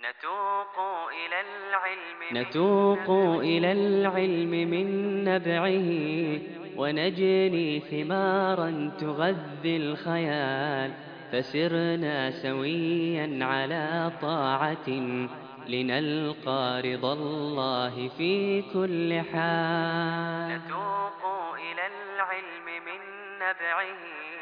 نتوق إلى العلم من نبعه، ونجني ثمارا تغذي الخيال. فسرنا سويا على طاعة، لنلقى رضا الله في كل حال. نتوق إلى العلم من نبعه،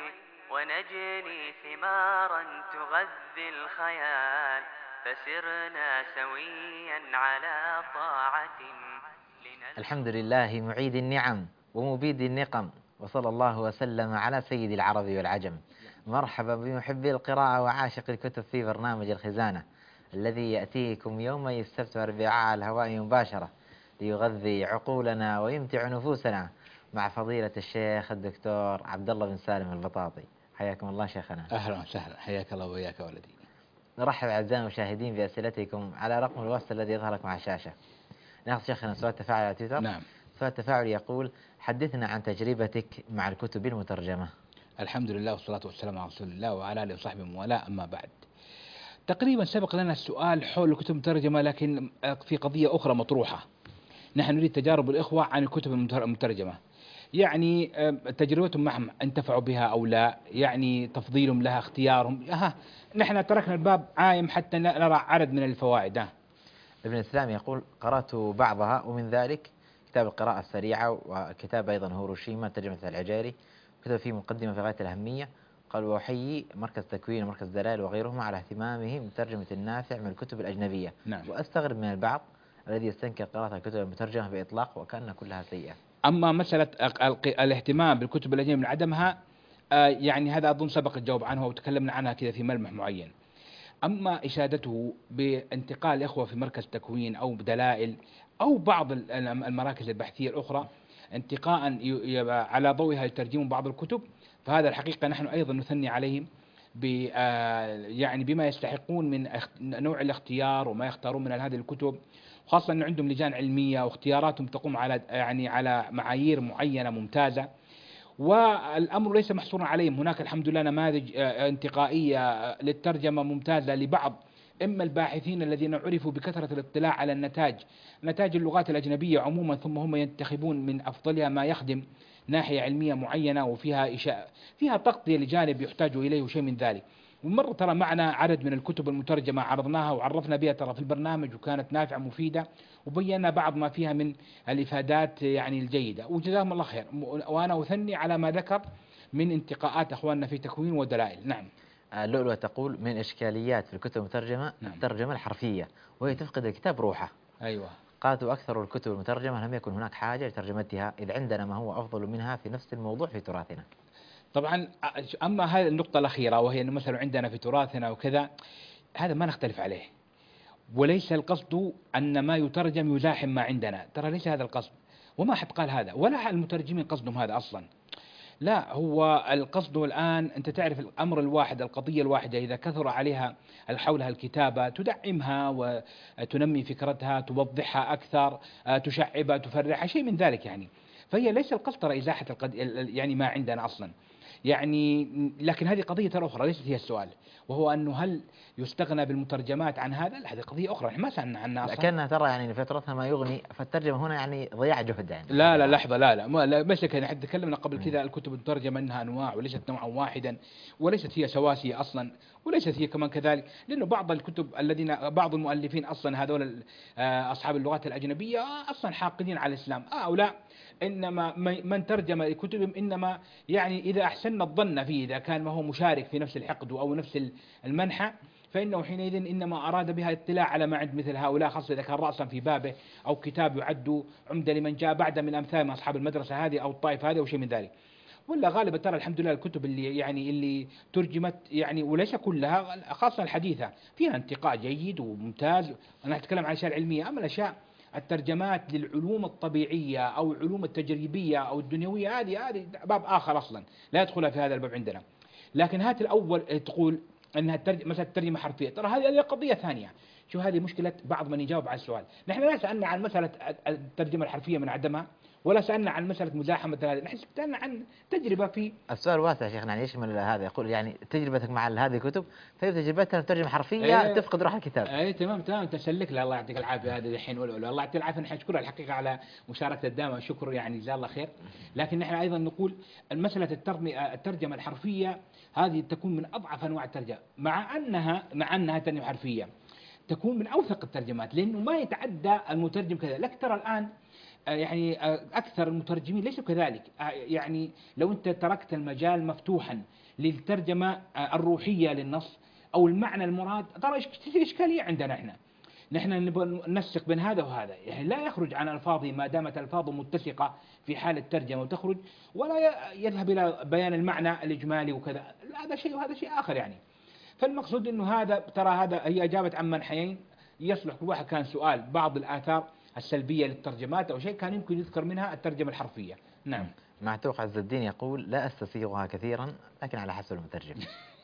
ونجني ثمارا تغذي الخيال. فسرنا سويا على طاعة. الحمد لله معيد النعم ومبيد النقم، وصلى الله وسلم على سيد العرب والعجم. مرحبا بمحبي القراءة وعاشق الكتب في برنامج الخزانة، الذي يأتيكم يومي السبت والأربعاء على الهواء مباشرة، ليغذي عقولنا ويمتع نفوسنا، مع فضيلة الشيخ الدكتور عبد الله بن سالم البطاطي. حياكم الله شيخنا. أهلا وسهلا، حياك الله وإياك ولدي. نرحب أعزائي المشاهدين بأسئلتكم على رقم الواتس الذي يظهر لكم على الشاشة. ناخذ شيخنا سؤال تفاعل على تويتر. نعم. سؤال التفاعل يقول: حدثنا عن تجربتك مع الكتب المترجمة. الحمد لله والصلاة والسلام على رسول الله وعلى آله وصحبه ولا أما بعد. تقريبا سبق لنا السؤال حول الكتب المترجمة، لكن في قضية أخرى مطروحة. نحن نريد تجارب الإخوة عن الكتب المترجمة، يعني تجربتهم معهم انتفعوا بها أو لا، يعني تفضيلهم لها، اختيارهم. نحن تركنا الباب عايم حتى نرى عدد من الفوائد. ابن الإسلام يقول: قرأت بعضها، ومن ذلك كتاب القراءة السريعة، وكتاب أيضا هيروشيما ترجمة العجاري، كتب فيه مقدمة في غاية الأهمية. قال: وأحيي مركز تكوين ومركز دلائل وغيرهما على اهتمامهم بترجمة النافع من الكتب الأجنبية. نعم. وأستغرب من البعض الذي يستنكر قراءة الكتب المترجمة بإطلاق وكأن كلها سيئة. أما مسألة الاهتمام بالكتب الأجنبية من عدمها، يعني هذا أظن سبق الجواب عنه وتكلمنا عنها كذا في ملمح معين. أما إشادته بانتقال الإخوة في مركز تكوين أو بدلائل أو بعض المراكز البحثية الأخرى انتقاء على ضوئها يترجمون بعض الكتب، فهذا الحقيقة نحن أيضا نثني عليهم يعني بما يستحقون من نوع الاختيار وما يختارون من هذه الكتب، خاصة أن عندهم لجان علمية واختياراتهم تقوم على يعني على معايير معينة ممتازة. والأمر ليس محصورا عليهم، هناك الحمد لله نماذج انتقائية للترجمة ممتازة لبعض إما الباحثين الذين عرفوا بكثرة الاطلاع على نتاج اللغات الأجنبية عموما، ثم هم ينتخبون من أفضلها ما يخدم ناحية علمية معينة وفيها فيها تغطية لجانب يحتاج إليه شيء من ذلك. ومر ترى معنا عدد من الكتب المترجمة عرضناها وعرفنا بها ترى في البرنامج، وكانت نافعة مفيدة، وبينا بعض ما فيها من الإفادات يعني الجيدة، وجزاهم الله خير. وأنا أثني على ما ذكر من انتقاءات أخواننا في تكوين ودلائل. نعم. اللؤلؤة تقول: من إشكاليات في الكتب المترجمة نعم. الترجمة الحرفية، وهي تفقد الكتاب روحه. أيوة. قالت: وأكثر الكتب المترجمة لم يكن هناك حاجة لترجمتها، إذ عندنا ما هو أفضل منها في نفس الموضوع في تراثنا. طبعا أما هذه النقطة الأخيرة وهي أنه مثلا عندنا في تراثنا وكذا، هذا ما نختلف عليه، وليس القصد أن ما يترجم يزاحم ما عندنا، ترى ليس هذا القصد، وما حد قال هذا، ولا المترجمين قصدهم هذا أصلا. لا، هو القصد الآن أنت تعرف الأمر الواحد، القضية الواحدة إذا كثر عليها حولها الكتابة تدعمها وتنمي فكرتها، توضحها أكثر، تشعبها، تفرحها، شيء من ذلك يعني. فهي ليس القصد ترى إزاحة يعني ما عندنا أصلا يعني. لكن هذه قضية أخرى ليست هي السؤال، وهو أنه هل يستغنى بالمترجمات عن هذا؟ لا، هذه قضية أخرى نحن ما سألنا عنها أصلا. لكنها ترى يعني فترتها ما يغني، فالترجمة هنا يعني ضياع جهد يعني. لا لحظة، لا مش كذا. نحن تكلمنا قبل كذا الكتب المترجمة أنها أنواع وليست نوعا واحدا، وليست هي سواسية أصلا، وليست هي كمان كذلك، لأنه بعض الكتب بعض المؤلفين أصلا هذول أصحاب اللغات الأجنبية أصلا حاقدين على الإسلام أو لا. إنما من ترجم كتبهم إنما يعني إذا أحسننا الظن فيه، إذا كان ما هو مشارك في نفس الحقد أو نفس المنحى، فإنه حينئذ إنما أراد بها اطلاع على ما عند مثل هؤلاء، خاصة إذا كان رأسا في بابه أو كتاب يعد عمدة لمن جاء بعد من أمثال من أصحاب المدرسة هذه أو الطائفة هذه أو شيء من ذلك. ولا غالبا ترى الحمد لله الكتب اللي ترجمت يعني، وليس كلها، خاصة الحديثة، فيها انتقاء جيد وممتاز. أنا أتكلم عن الأشياء العلمية، أما الأشياء الترجمات للعلوم الطبيعية أو العلوم التجريبية أو الدنيوية هذه باب آخر أصلا لا يدخلها في هذا الباب عندنا. لكن هات الأول تقول أنها مثلا الترجمة حرفية، ترى هذه قضية ثانية. شو هذه مشكلة بعض من يجاوب على السؤال. نحن لا سألنا عن مسألة الترجمة الحرفية من عدمها، ولا سألنا عن مسألة مزاحمة هذه، نحن سألنا عن تجربة في. السؤال واسع شيخنا، يعني يشمل هذا، يقول يعني تجربتك مع هذه الكتب، طيب تجربتنا ترجمة حرفية تفقد روح الكتاب. اي تمام تسلك له، الله يعطيك العافيه. هذا الحين الله يعطيه العافيه، نحن نشكره الحقيقه على مشاركته الدائمه، شكر يعني جزاه الله خير. لكن نحن ايضا نقول المساله الترجمه الحرفيه هذه تكون من اضعف انواع الترجمه، مع انها ترجمه حرفيه تكون من اوثق الترجمات، لانه ما يتعدى المترجم كذا. لكن ترى الان يعني اكثر المترجمين ليسوا كذلك. يعني لو انت تركت المجال مفتوحا للترجمه الروحيه للنص او المعنى المراد، ترى اشكاليه عندنا احنا. نحن نبغى ننسق بين هذا وهذا، يعني لا يخرج عن الفاظه ما دامت الفاظه متسقه في حال الترجمه وتخرج، ولا يذهب الى بيان المعنى الاجمالي وكذا، هذا شيء وهذا شيء اخر يعني. فالمقصود انه هذا، ترى هذا هي اجابه عن منحيين يصلح. كل واحد كان سؤال بعض الاثار السلبيه للترجمات او شيء كان يمكن يذكر منها الترجمه الحرفيه. نعم. معتوق عز الدين يقول لا استسيغها كثيرا لكن على حسب المترجم.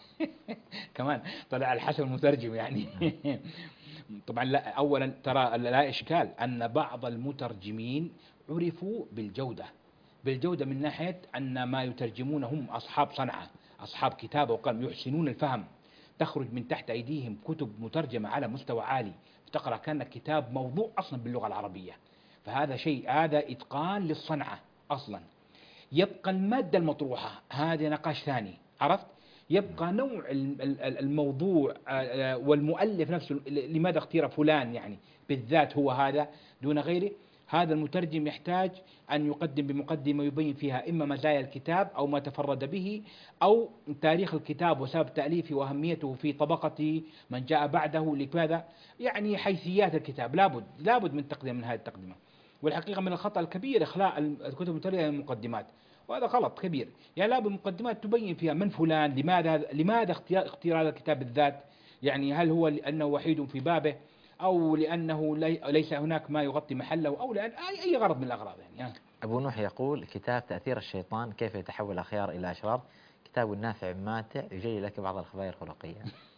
كمان طلع على حسب المترجم يعني. طبعا لا، اولا ترى لا اشكال ان بعض المترجمين عرفوا بالجوده من ناحيه ان ما يترجمون هم اصحاب صنعه، اصحاب كتابه وقلم، يحسنون الفهم. تخرج من تحت ايديهم كتب مترجمه على مستوى عالي، تقرا كان كتاب موضوع اصلا باللغه العربيه. فهذا شيء، هذا اتقان للصنعه اصلا. يبقى الماده المطروحه هذا نقاش ثاني، عرفت؟ يبقى نوع الموضوع والمؤلف نفسه، لماذا اختير فلان يعني بالذات هو هذا دون غيره. هذا المترجم يحتاج أن يقدم بمقدمة يبين فيها إما مزايا الكتاب أو ما تفرد به، أو تاريخ الكتاب وسبب تأليفه وأهميته في طبقة من جاء بعده لكذا، يعني حيثيات الكتاب لابد من تقديم من هذه التقدمة. والحقيقة من الخطأ الكبير إخلاء الكتب المترجمة من المقدمات، وهذا غلط كبير. يعني لابد مقدمات تبين فيها من فلان، لماذا اختيار هذا الكتاب بالذات، يعني هل هو لأنه وحيد في بابه، أو لأنه ليس هناك ما يغطي محله، أو لأن أي غرض من الأغراض يعني. أبو نوح يقول كتاب تأثير الشيطان كيف يتحول الأخيار إلى أشرار، كتاب نافع ماتع يجلي لك بعض الخبائر الخلقية.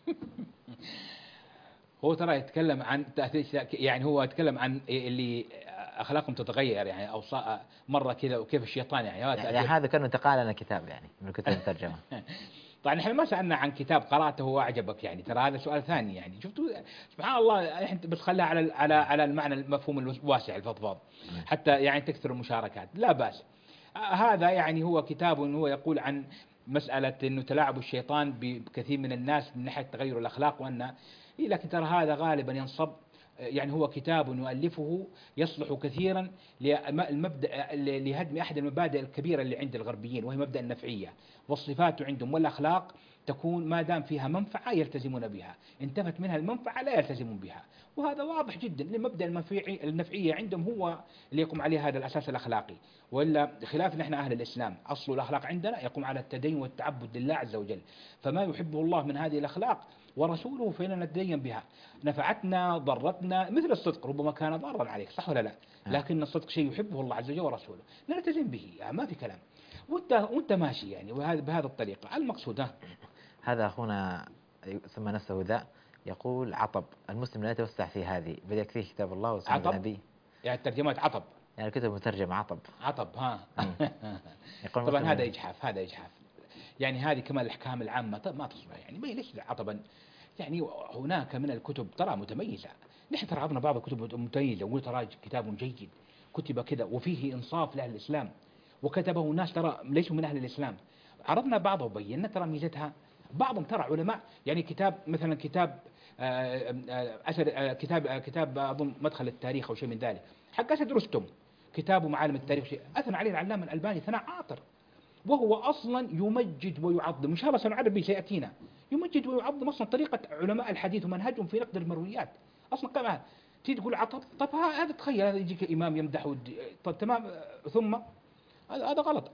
هو ترى يتكلم عن تأثير، يعني هو يتكلم عن اللي أخلاقهم تتغير يعني، أو مرة كذا، وكيف الشيطان يعني هذا كان انتقال لنا كتاب يعني من الكتب المترجمة. طبعا احنا ما سألنا عن كتاب قرأته وأعجبك يعني، ترى هذا سؤال ثاني يعني. شفتوا سبحان الله، احنا بس خليها على المعنى المفهوم الواسع الفضفاض، حتى يعني تكثر المشاركات لا بأس. هذا يعني هو كتاب هو يقول عن مسألة انه تلاعب الشيطان بكثير من الناس من ناحية تغير الأخلاق، وأن لكن ترى هذا غالبا ينصب، يعني هو كتاب يؤلفه يصلح كثيرا لهدم أحد المبادئ الكبيرة اللي عند الغربيين، وهي مبدأ النفعية. والصفات عندهم والأخلاق تكون ما دام فيها منفعة يلتزمون بها، انتفت منها المنفعة لا يلتزمون بها. وهذا واضح جدا، لمبدأ النفعية عندهم هو اللي يقوم عليه هذا الأساس الأخلاقي. ولا خلاف نحن أهل الإسلام، أصل الأخلاق عندنا يقوم على التدين والتعبد لله عز وجل، فما يحبه الله من هذه الأخلاق ورسوله فإننا نتدين بها. نفعتنا ضرتنا، مثل الصدق ربما كان ضارا عليك، صح ولا لا؟ لكن الصدق شيء يحبه الله عز وجل ورسوله، نلتزم به يعني ما في كلام. وانت ماشي يعني بهذا الطريقة المقصود. هذا أخونا سمى نفسه ذا يقول عطب المسلم لا يتوسع في هذه، بل يكفيه كتاب الله وسنة النبي. يعني الترجمات عطب، يعني الكتب مترجمة عطب ها. طبعا هذا إجحاف يعني. هذه كمان الأحكام العامة ما تصلح يعني، ما ليش عطبا يعني. هناك من الكتب ترى متميزة، نحن ترى عرضنا بعض الكتب متميزة، ونقول ترى كتاب جيد كتب كذا وفيه إنصاف لأهل الإسلام، وكتبه ناس ترى ليسوا من أهل الإسلام، عرضنا بعضه وبينا ترى ميزتها. بعضهم ترى علماء يعني، كتاب مثلا كتاب أسد، كتاب أظن مدخل التاريخ أو شيء من ذلك حق أسد رستم، كتابه معالم التاريخ شيء أثنى عليه العلامة الألباني ثناء عاطر، وهو أصلا يمجد ويعظم، إن شاء الله سنعرف به سيأتينا، يمجد ويعظم أصلا طريقة علماء الحديث ومنهجهم في نقد المرويات أصلا. كمان تيجي تقول عطب، طب هذا تخيل هذا يجيك إمام يمدح طب تمام، ثم هذا غلط.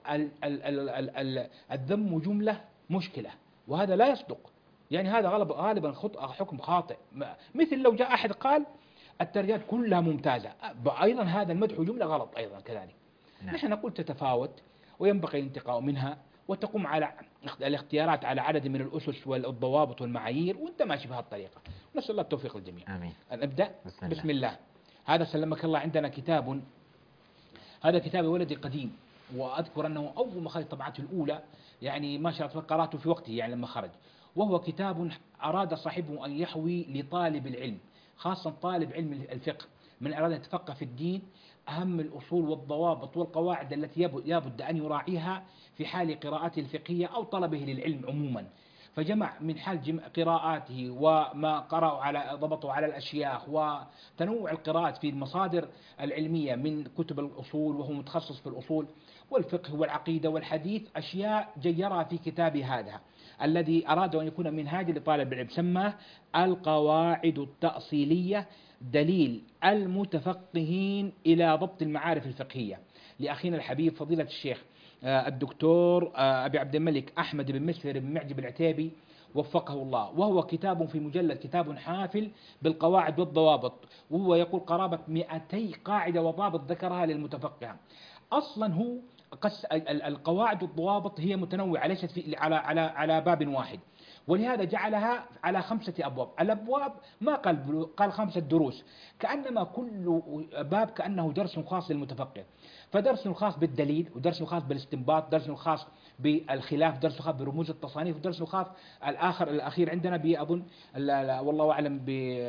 الذم جملة مشكلة، وهذا لا يصدق يعني. هذا غالبا حكم خاطئ، مثل لو جاء أحد قال الترجمات كلها ممتازة، أيضا هذا المدح جملة غلط أيضا كذلك. نحن نقول تتفاوت وينبغي الانتقاء منها، وتقوم على الاختيارات على عدد من الأسس والضوابط والمعايير، وانت ماشي بهذه الطريقة. نسأل الله التوفيق للجميع. آمين. نبدأ بسم الله. هذا سلمك الله. عندنا كتاب هذا كتاب يا ولدي قديم، وأذكر أنه أول ما خرج طبعته الأولى يعني ما شاء الله قرأته في وقته يعني لما خرج. وهو كتاب أراد صاحبه أن يحوي لطالب العلم، خاصة طالب علم الفقه، من أراد أن يتفقه في الدين، أهم الأصول والضوابط والقواعد التي يبد أن يراعيها في حال قراءته الفقهية أو طلبه للعلم عموما. فجمع من حال قراءاته وما قرأوا على ضبطوا على الأشياخ وتنوع القراءات في المصادر العلمية من كتب الأصول، وهو متخصص في الأصول والفقه والعقيدة والحديث، أشياء جيرها في كتاب هذا الذي أراد أن يكون منهاجا لطالب العلم، سماه القواعد التأصيلية دليل المتفقهين إلى ضبط المعارف الفقهية، لأخينا الحبيب فضيلة الشيخ الدكتور أبي عبد الملك أحمد بن مسفر بن معجب العتيبي وفقه الله. وهو كتاب في مجلد، كتاب حافل بالقواعد والضوابط، وهو يقول قرابة 200 قاعدة وضابط ذكرها للمتفقه. أصلا هو القواعد والضوابط هي متنوعة، ليست في على باب واحد، ولهذا جعلها على 5 أبواب. الأبواب ما قال 5 دروس، كأنما كل باب كأنه درس خاص للمتفقه. فدرس خاص بالدليل، ودرس خاص بالاستنباط، درس خاص بالخلاف، درس خاص برموز التصانيف، ودرس خاص الأخير عندنا بأظن والله أعلم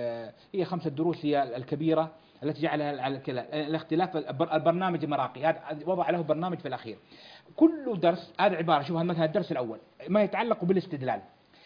هي 5 دروس هي الكبيرة التي جعلها على الاختلاف. البرنامج المراقي هذا وضع له برنامج في الأخير. كل درس هذا عبارة، شوف مثلا الدرس الأول ما يتعلق بالاستدلال،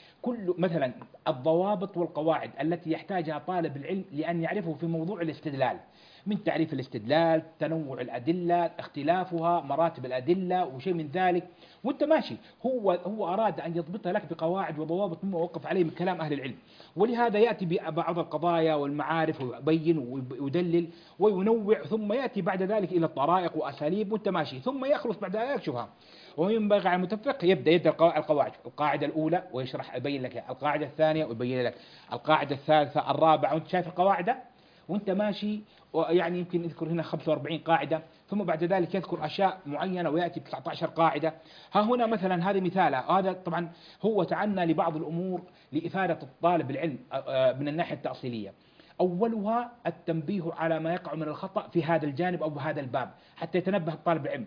كل مثلا الضوابط والقواعد التي يحتاجها طالب العلم لأن يعرفه في موضوع الاستدلال، من تعريف الاستدلال، تنوع الأدلة، اختلافها، مراتب الأدلة وشيء من ذلك، وانت ماشي. هو أراد أن يضبطها لك بقواعد وضوابط مما وقف عليه من كلام أهل العلم. ولهذا يأتي ببعض القضايا والمعارف ويبين ويدلل وينوع، ثم يأتي بعد ذلك إلى الطرائق وأساليب، وانت ماشي، ثم يخلص بعد ذلك شوفها. وينبغي على المتفق يبدأ القواعد، القاعدة الأولى ويشرح يبين لك، القاعدة الثانية ويبين لك، القاعدة الثالثة، الرابعة، وانت شايف القواعد وانت ماشي. يعني يمكن يذكر هنا 45 قاعدة، ثم بعد ذلك يذكر أشياء معينة ويأتي ب 19 قاعدة. ها هنا مثلا هذه مثال، هذا طبعا هو تعنى لبعض الأمور لإفادة الطالب العلم من الناحية التأصيلية. أولها التنبيه على ما يقع من الخطأ في هذا الجانب أو بهذا الباب، حتى يتنبه الطالب العلم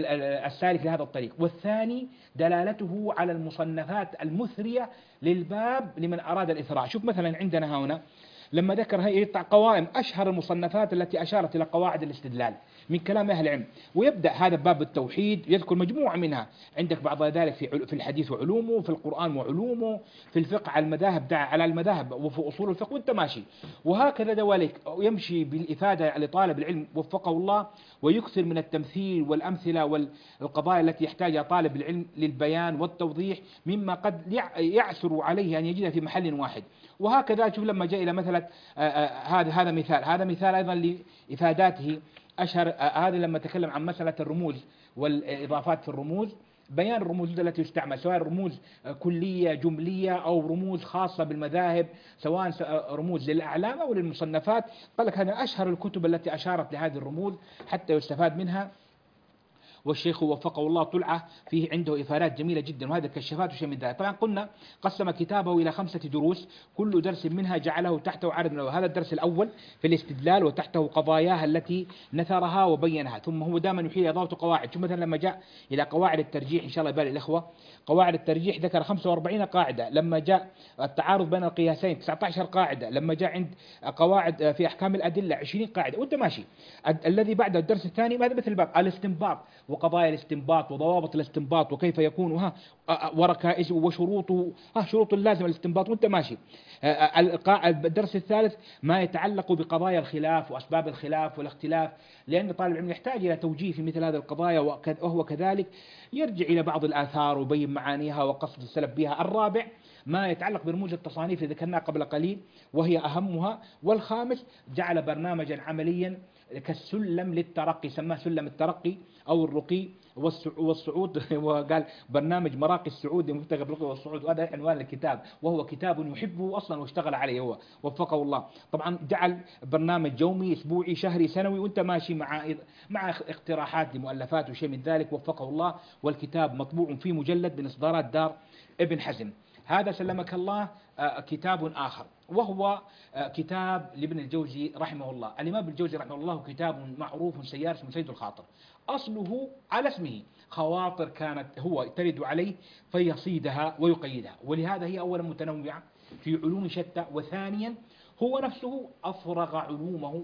السالك لهذا الطريق. والثاني دلالته على المصنفات المثرية للباب لمن أراد الإثراء. شوف مثلا عندنا هنا لما ذكر هي قوائم أشهر المصنفات التي أشارت إلى قواعد الاستدلال من كلام أهل العلم، ويبدأ هذا باب التوحيد يذكر مجموعة منها، عندك بعض ذلك في الحديث وعلومه، في القرآن وعلومه، في الفقه على المذاهب على المذاهب وفي أصول الفقه، وانت ماشي. وهكذا دواليك يمشي بالإفادة لطالب العلم وفقه الله، ويكثر من التمثيل والأمثلة والقضايا التي يحتاجها طالب العلم للبيان والتوضيح مما قد يعسر عليه أن يجدها في محل واحد. وهكذا شوف لما جاء إلى مثلا هذا مثال أيضا لإفاداته أشهر. هذا لما تكلم عن مسألة الرموز والإضافات في الرموز، بيان الرموز التي تستعمل، سواء رموز كلية جملية أو رموز خاصة بالمذاهب، سواء رموز للأعلام أو للمصنفات. قال لك هذا أشهر الكتب التي أشارت لهذه الرموز حتى يستفاد منها. والشيخ وفقه الله طلعة فيه عنده إفادات جميلة جدا، وهذا كشفات وشيء من ذلك. طبعا قلنا قسم كتابه إلى 5 دروس، كل درس منها جعله تحته عدد من هذا الدرس الأول في الاستدلال، وتحته قضاياها التي نثرها وبينها، ثم هو دائما يحيل إضافة قواعد. شوف مثلا لما جاء إلى قواعد الترجيح، إن شاء الله يبالي الإخوة، قواعد الترجيح ذكر 45 قاعدة. لما جاء التعارض بين القياسين 19 قاعدة. لما جاء عند قواعد في أحكام الأدلة 20 قاعدة، وانت ماشي. الذي بعد الدرس الثاني هذا مثل باب الاستنباط وقضايا الاستنباط وضوابط الاستنباط وكيف يكون وركائزه وشروطه، شروط اللازم الاستنباط، وانت ماشي. الدرس الثالث ما يتعلق بقضايا الخلاف وأسباب الخلاف والاختلاف، لأن طالب العلم يحتاج إلى توجيه في مثل هذه القضايا، وهو كذلك يرجع إلى بعض الآثار ويبين معانيها وقصد السلف بها. الرابع ما يتعلق برموز التصانيف اللي ذكرناها قبل قليل وهي أهمها. والخامس جعل برنامجا عمليا كالسلم للترقي، سماه سلم الترقي أو الرقي والصعود وقال برنامج مراقي السعود مبتغى بالرقي والصعود، وهذا عنوان الكتاب، وهو كتاب يحبه أصلا واشتغل عليه هو وفقه الله. طبعا جعل برنامج يومي أسبوعي شهري سنوي، وانت ماشي مع اقتراحات لمؤلفات وشيء من ذلك وفقه الله. والكتاب مطبوع في مجلد من إصدارات دار ابن حزم. هذا سلمك الله كتاب آخر، وهو كتاب لابن الجوزي رحمه الله. الإمام ابن الجوزي رحمه الله كتاب معروف سيار اسمه سيد الخاطر، أصله على اسمه، خواطر كانت هو ترد عليه فيصيدها ويقيدها، ولهذا هي أولا متنوعة في علوم شتى، وثانيا هو نفسه أفرغ علومه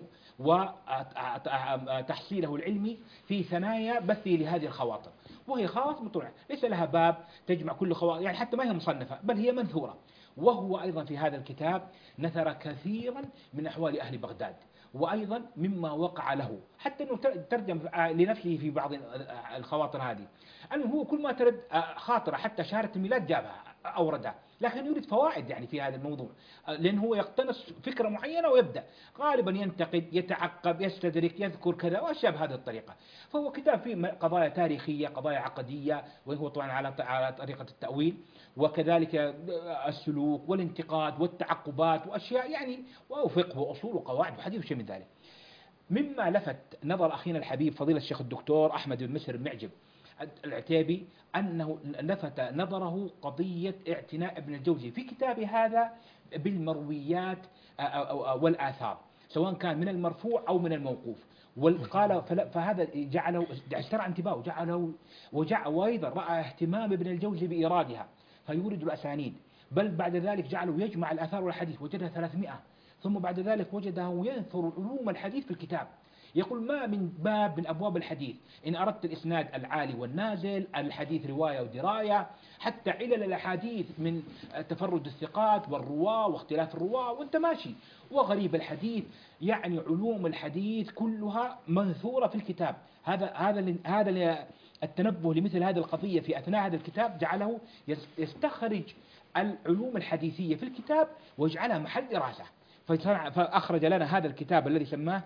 وتحصيله العلمي في ثنايا بثه لهذه الخواطر، وهي خواطر مطلوعة ليس لها باب تجمع كل خواطر، يعني حتى ما هي مصنفة بل هي منثورة. وهو أيضا في هذا الكتاب نثر كثيرا من أحوال أهل بغداد، وأيضا مما وقع له، حتى أنه ترجم لنفسه في بعض الخواطر هذه، أنه هو كل ما ترد خاطرة حتى شهادة الميلاد جابها أوردها، لكن يريد فوائد يعني في هذا الموضوع، لأنه هو يقتنص فكرة معينة ويبدأ غالبا ينتقد يتعقب يستدرك يذكر كذا وأشياء بهذه الطريقة. فهو كتاب فيه قضايا تاريخية قضايا عقدية، وهو طبعا على طريقة التأويل، وكذلك السلوك والانتقاد والتعقبات وأشياء يعني، وفقه وأصول وقواعد وحديث وشيء من ذلك. مما لفت نظر أخينا الحبيب فضيلة الشيخ الدكتور أحمد بن مسر المعجب العتيبي أنه لفت نظره قضية اعتناء ابن الجوزي في كتابه هذا بالمرويات والآثار، سواء كان من المرفوع أو من الموقوف. وقال فهذا جعله استرعى انتباهه، وأيضا رأى اهتمام ابن الجوزي بإيرادها فيورد الأسانيد، بل بعد ذلك جعله يجمع الآثار والحديث، وجدها 300، ثم بعد ذلك وجده ينثر علوم الحديث في الكتاب. يقول ما من باب من أبواب الحديث إن أردت الإسناد العالي والنازل، الحديث رواية ودراية، حتى علل الأحاديث من تفرد الثقات والرواة واختلاف الرواة وانت ماشي، وغريب الحديث، يعني علوم الحديث كلها منثورة في الكتاب. هذا التنبه لمثل هذه القضية في أثناء هذا الكتاب جعله يستخرج العلوم الحديثية في الكتاب ويجعلها محل دراسة، فأخرج لنا هذا الكتاب الذي سماه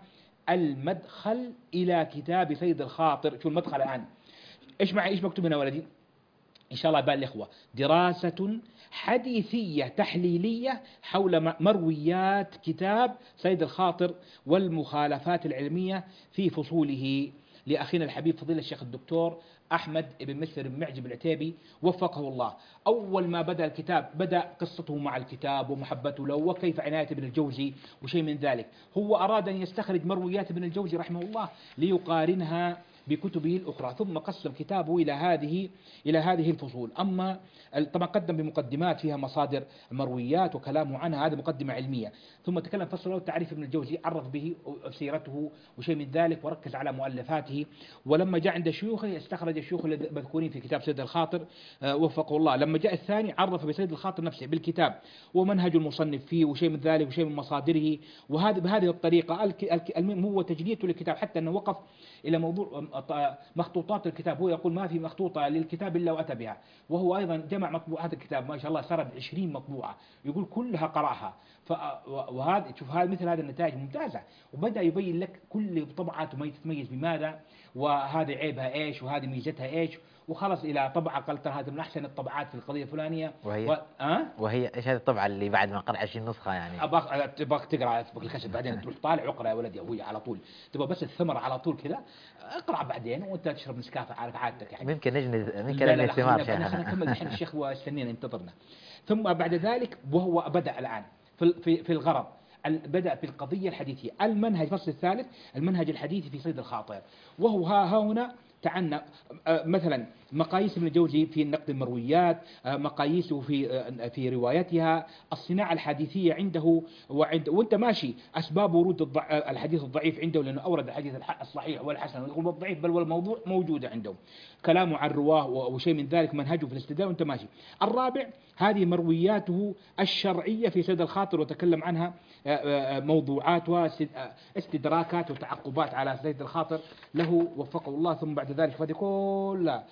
المدخل إلى كتاب سيد الخاطر. شو المدخل الآن؟ إيش مكتوب هنا ولدي؟ إن شاء الله يبان الإخوة: دراسة حديثية تحليلية حول مرويات كتاب سيد الخاطر والمخالفات العلمية في فصوله، لأخينا الحبيب فضيلة الشيخ الدكتور أحمد بن مسر بن معجب العتيبي وفقه الله. أول ما بدأ الكتاب بدأ قصته مع الكتاب ومحبته له وكيف عناية ابن الجوزي وشيء من ذلك. هو أراد أن يستخرج مرويات ابن الجوزي رحمه الله ليقارنها بكتبه الأخرى، ثم قسم كتابه إلى هذه الفصول. أما طبعا قدم بمقدمات فيها مصادر مرويات وكلامه عنها، هذه مقدمة علمية، ثم تكلم فصل تعريف ابن الجوزي، عرف به سيرته وشيء من ذلك، وركز على مؤلفاته. ولما جاء عند شيوخه استخرج الشيوخ المذكورين في كتاب سيد الخاطر وفقه الله. لما جاء الثاني عرف بسيد الخاطر نفسه بالكتاب ومنهج المصنف فيه وشيء من ذلك وشيء من مصادره، بهذه الطريقة المهم هو تجليته للكتاب، حتى أنه وقف إلى موضوع مخطوطات الكتاب. هو يقول ما في مخطوطة للكتاب إلا وأتى بها، وهو أيضا جمع مطبوعات الكتاب ما شاء الله سرد 20 مطبوعة، يقول كلها قرأها. وهذا شوف مثل هذه النتائج ممتازة، وبدأ يبين لك كل طبعة ما تتميز بماذا، وهذه عيبها إيش وهذه ميزتها إيش، وخلص إلى طبعة قلت هذا من أحسن الطبعات في القضية الفلانية. وهي إيش هذه الطبعة اللي بعد ما قرأ 20 نسخة يعني؟ أبغاك تقرأ الكشف بعدين تروح طالع اقرأ يا ولدي أبوي على طول، تبغى بس الثمرة على طول كذا اقرأ بعدين وأنت تشرب نسكافة عارف عادتك يعني. ممكن نجني الثمار شيخنا. خلينا نكمل الحين الشيخ واستنينا ينتظرنا. ثم بعد ذلك وهو بدأ الآن في الغرض، بدأ في القضية الحديثية، المنهج الفصل الثالث المنهج الحديثي في صيد الخاطر. وهو ها هنا تعنى مثلا مقاييس ابن الجوزي في نقد المرويات، مقاييسه في روايتها، الصناعة الحديثية عنده، وانت ماشي اسباب ورود الحديث الضعيف عنده، لانه اورد الحديث الصحيح والحسن والضعيف بل والموضوع موجودة عنده، كلامه عن الرواه وشيء من ذلك، منهجه في الاستدلال وانت ماشي. الرابع هذه مروياته الشرعية في سيد الخاطر، وتكلم عنها موضوعات واستدراكات وتعقبات على سيد الخاطر له وفقه الله. ثم بعد ذلك هذه كلها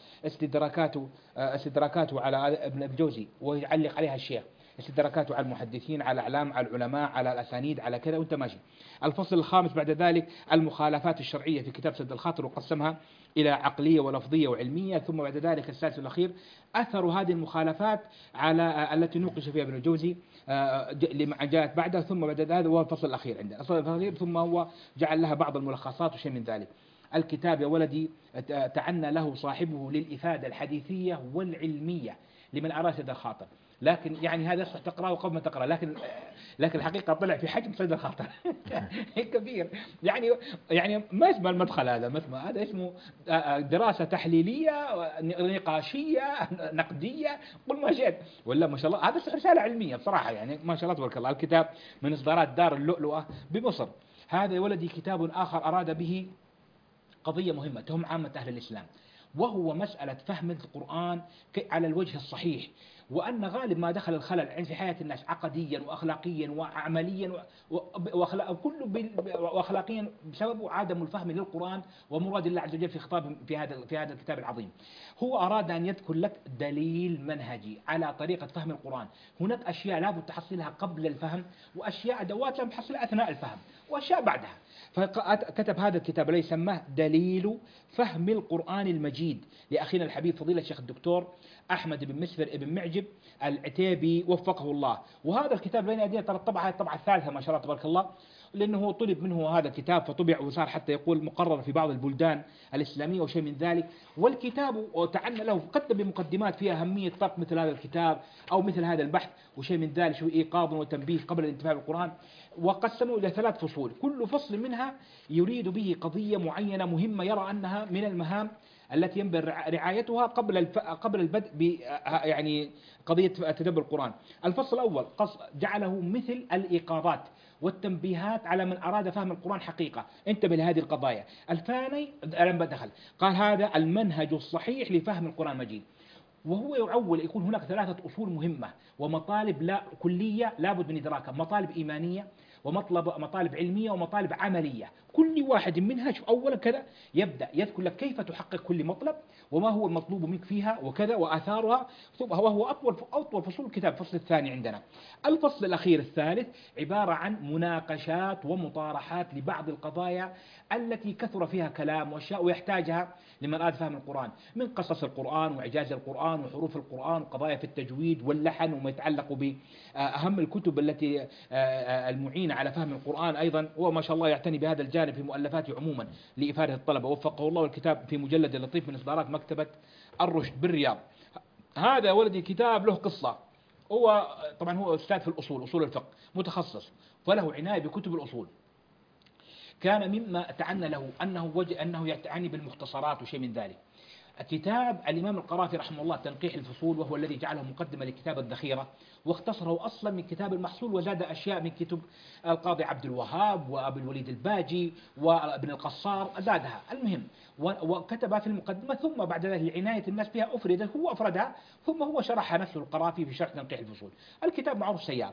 استدراكاته على ابن الجوزي ويعلق عليها الشيخ، استدراكاته على المحدثين على الأعلام على العلماء على الأسانيد على كذا وانت ماشي. الفصل الخامس بعد ذلك المخالفات الشرعية في كتاب سد الخاطر، وقسمها إلى عقلية ولفظية وعلمية. ثم بعد ذلك السادس والأخير أثر هذه المخالفات على التي نوقش فيها ابن الجوزي لما جاءت بعدها. ثم بعد ذلك هو الفصل الأخير عندنا، الفصل الأخير ثم هو جعل لها بعض الملخصات وشيء من ذلك. الكتاب يا ولدي تعنى له صاحبه للإفادة الحديثية والعلمية لمن أراد سد الخاطر، لكن يعني هذا يصح تقرأه قبل ما تقرأ، لكن الحقيقة طلع في حجم صيد الخاطر كبير. يعني ما اسمه المدخل هذا، ما هذا اسمه دراسة تحليلية نقاشية نقدية، قل ما شئت. ولا ما شاء الله هذا رسالة علمية بصراحة، يعني ما شاء الله تبارك الله. الكتاب من إصدارات دار اللؤلؤة بمصر. هذا يا ولدي كتاب آخر أراد به قضية مهمة تهم عامة أهل الإسلام، وهو مسألة فهم القرآن على الوجه الصحيح، وأن غالب ما دخل الخلل في حياة الناس عقديا وأخلاقيا وعمليا وأخلاقيا بسبب عدم الفهم للقرآن ومراد الله عز وجل في خطاب في هذا الكتاب العظيم. هو أراد أن يذكر لك دليل منهجي على طريقة فهم القرآن. هناك أشياء لابد تحصلها قبل الفهم، وأشياء أدوات لابد تحصلها أثناء الفهم، وأشياء بعدها. فكتب هذا الكتاب الذي سماه دليل فهم القرآن المجيد لأخينا الحبيب فضيلة الشيخ الدكتور أحمد بن مسفر بن معجب العتيبي وفقه الله. وهذا الكتاب بين أيدينا ترى الطبعة الثالثة ما شاء الله تبارك الله، لأنه طلب منه هذا الكتاب فطبع وصار حتى يقول مقرر في بعض البلدان الإسلامية وشيء من ذلك. والكتاب وتعنى له قدم بمقدمات فيها أهمية طرق مثل هذا الكتاب أو مثل هذا البحث وشيء من ذلك، شو إيقاظ وتنبيه قبل الانتفاع بالقرآن. وقسمه إلى 3 فصول، كل فصل منها يريد به قضية معينة مهمة يرى أنها من المهام التي ينبغي رعايتها قبل البدء يعني قضية تدبر القرآن. الفصل الأول جعله مثل الإيقاظات والتنبيهات على من أراد فهم القرآن حقيقة، انتبه لهذه القضايا. الثاني لما دخل قال هذا المنهج الصحيح لفهم القرآن المجيد، وهو يعول يكون هناك 3 أصول مهمة ومطالب لا كلية لابد من إدراكها، مطالب إيمانية ومطالب علمية ومطالب عملية. كل واحد منها أولا كذا يبدأ يذكر لك كيف تحقق كل مطلب وما هو المطلوب منك فيها وكذا وآثارها، وهو أطول فصول الكتاب. الفصل الثاني عندنا. الفصل الأخير الثالث عبارة عن مناقشات ومطارحات لبعض القضايا التي كثر فيها كلام وأشياء ويحتاجها لمن أراد فهم القرآن، من قصص القرآن وإعجاز القرآن وحروف القرآن وقضايا في التجويد واللحن وما يتعلق بأهم الكتب التي المعينة على فهم القرآن أيضا. وما شاء الله يعتني بهذا الجانب في مؤلفاته عموما لإفادة الطلبة وفقه الله. والكتاب في مجلد لطيف من إصدارات مكتبة الرشد بالرياض. هذا ولدي كتاب له قصة. هو طبعا هو أستاذ في الأصول، أصول الفقه متخصص، فله عناية بكتب الأصول. كان مما تعنى له أنه يتعني بالمختصرات وشيء من ذلك. كتاب الإمام القرافي رحمه الله تنقيح الفصول، وهو الذي جعله مقدمة لكتاب الذخيرة، واختصره أصلا من كتاب المحصول وزاد أشياء من كتب القاضي عبد الوهاب وأبي الوليد الباجي وابن القصار زادها. المهم وكتبها في المقدمة، ثم بعد ذلك لعناية الناس بها أفردها ثم هو شرحها نفسه القرافي في شرح تنقيح الفصول. الكتاب معروف سيار.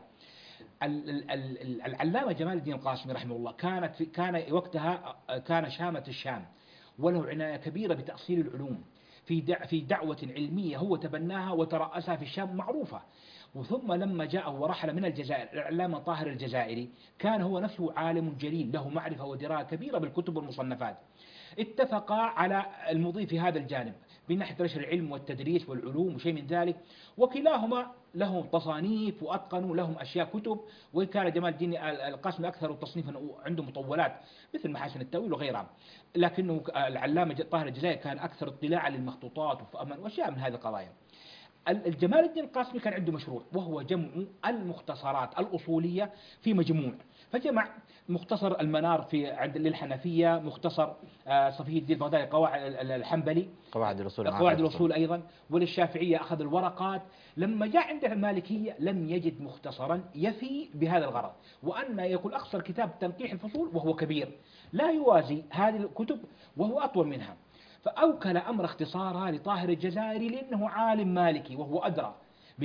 العلامة جمال الدين القاسمي رحمه الله كان وقتها كان شامة الشام، وله عناية كبيرة بتأصيل العلوم في دعوة علمية هو تبناها وترأسها في الشام معروفة. وثم لما جاء ورحل من الجزائر العلامة طاهر الجزائري، كان هو نفسه عالم جليل له معرفة ودراية كبيرة بالكتب والمصنفات. اتفقا على المضي في هذا الجانب من ناحية نشر العلم والتدريس والعلوم وشيء من ذلك، وكلاهما لهم تصانيف وأتقنوا لهم أشياء كتب. وكان جمال الدين القاسمي أكثر تصنيفا، عنده مطولات مثل محاسن التأويل وغيرها، لكنه العلامة طاهر الجزائري كان أكثر اطلاعا للمخطوطات وأشياء من هذه القضايا. الجمال الدين القاسمي كان عنده مشروع وهو جمع المختصرات الأصولية في مجموع، فجمع مختصر المنار عند للحنفية، مختصر صفي الدين البغدادي قواعد الحنبلي، قواعد الأصول أيضا، وللشافعية أخذ الورقات. لما جاء عند المالكية لم يجد مختصرا يفي بهذا الغرض، وأن يقول أقصر كتاب تنقيح الفصول وهو كبير لا يوازي هذه الكتب وهو أطول منها، فأوكل أمر اختصارها لطاهر الجزائري لأنه عالم مالكي وهو أدرى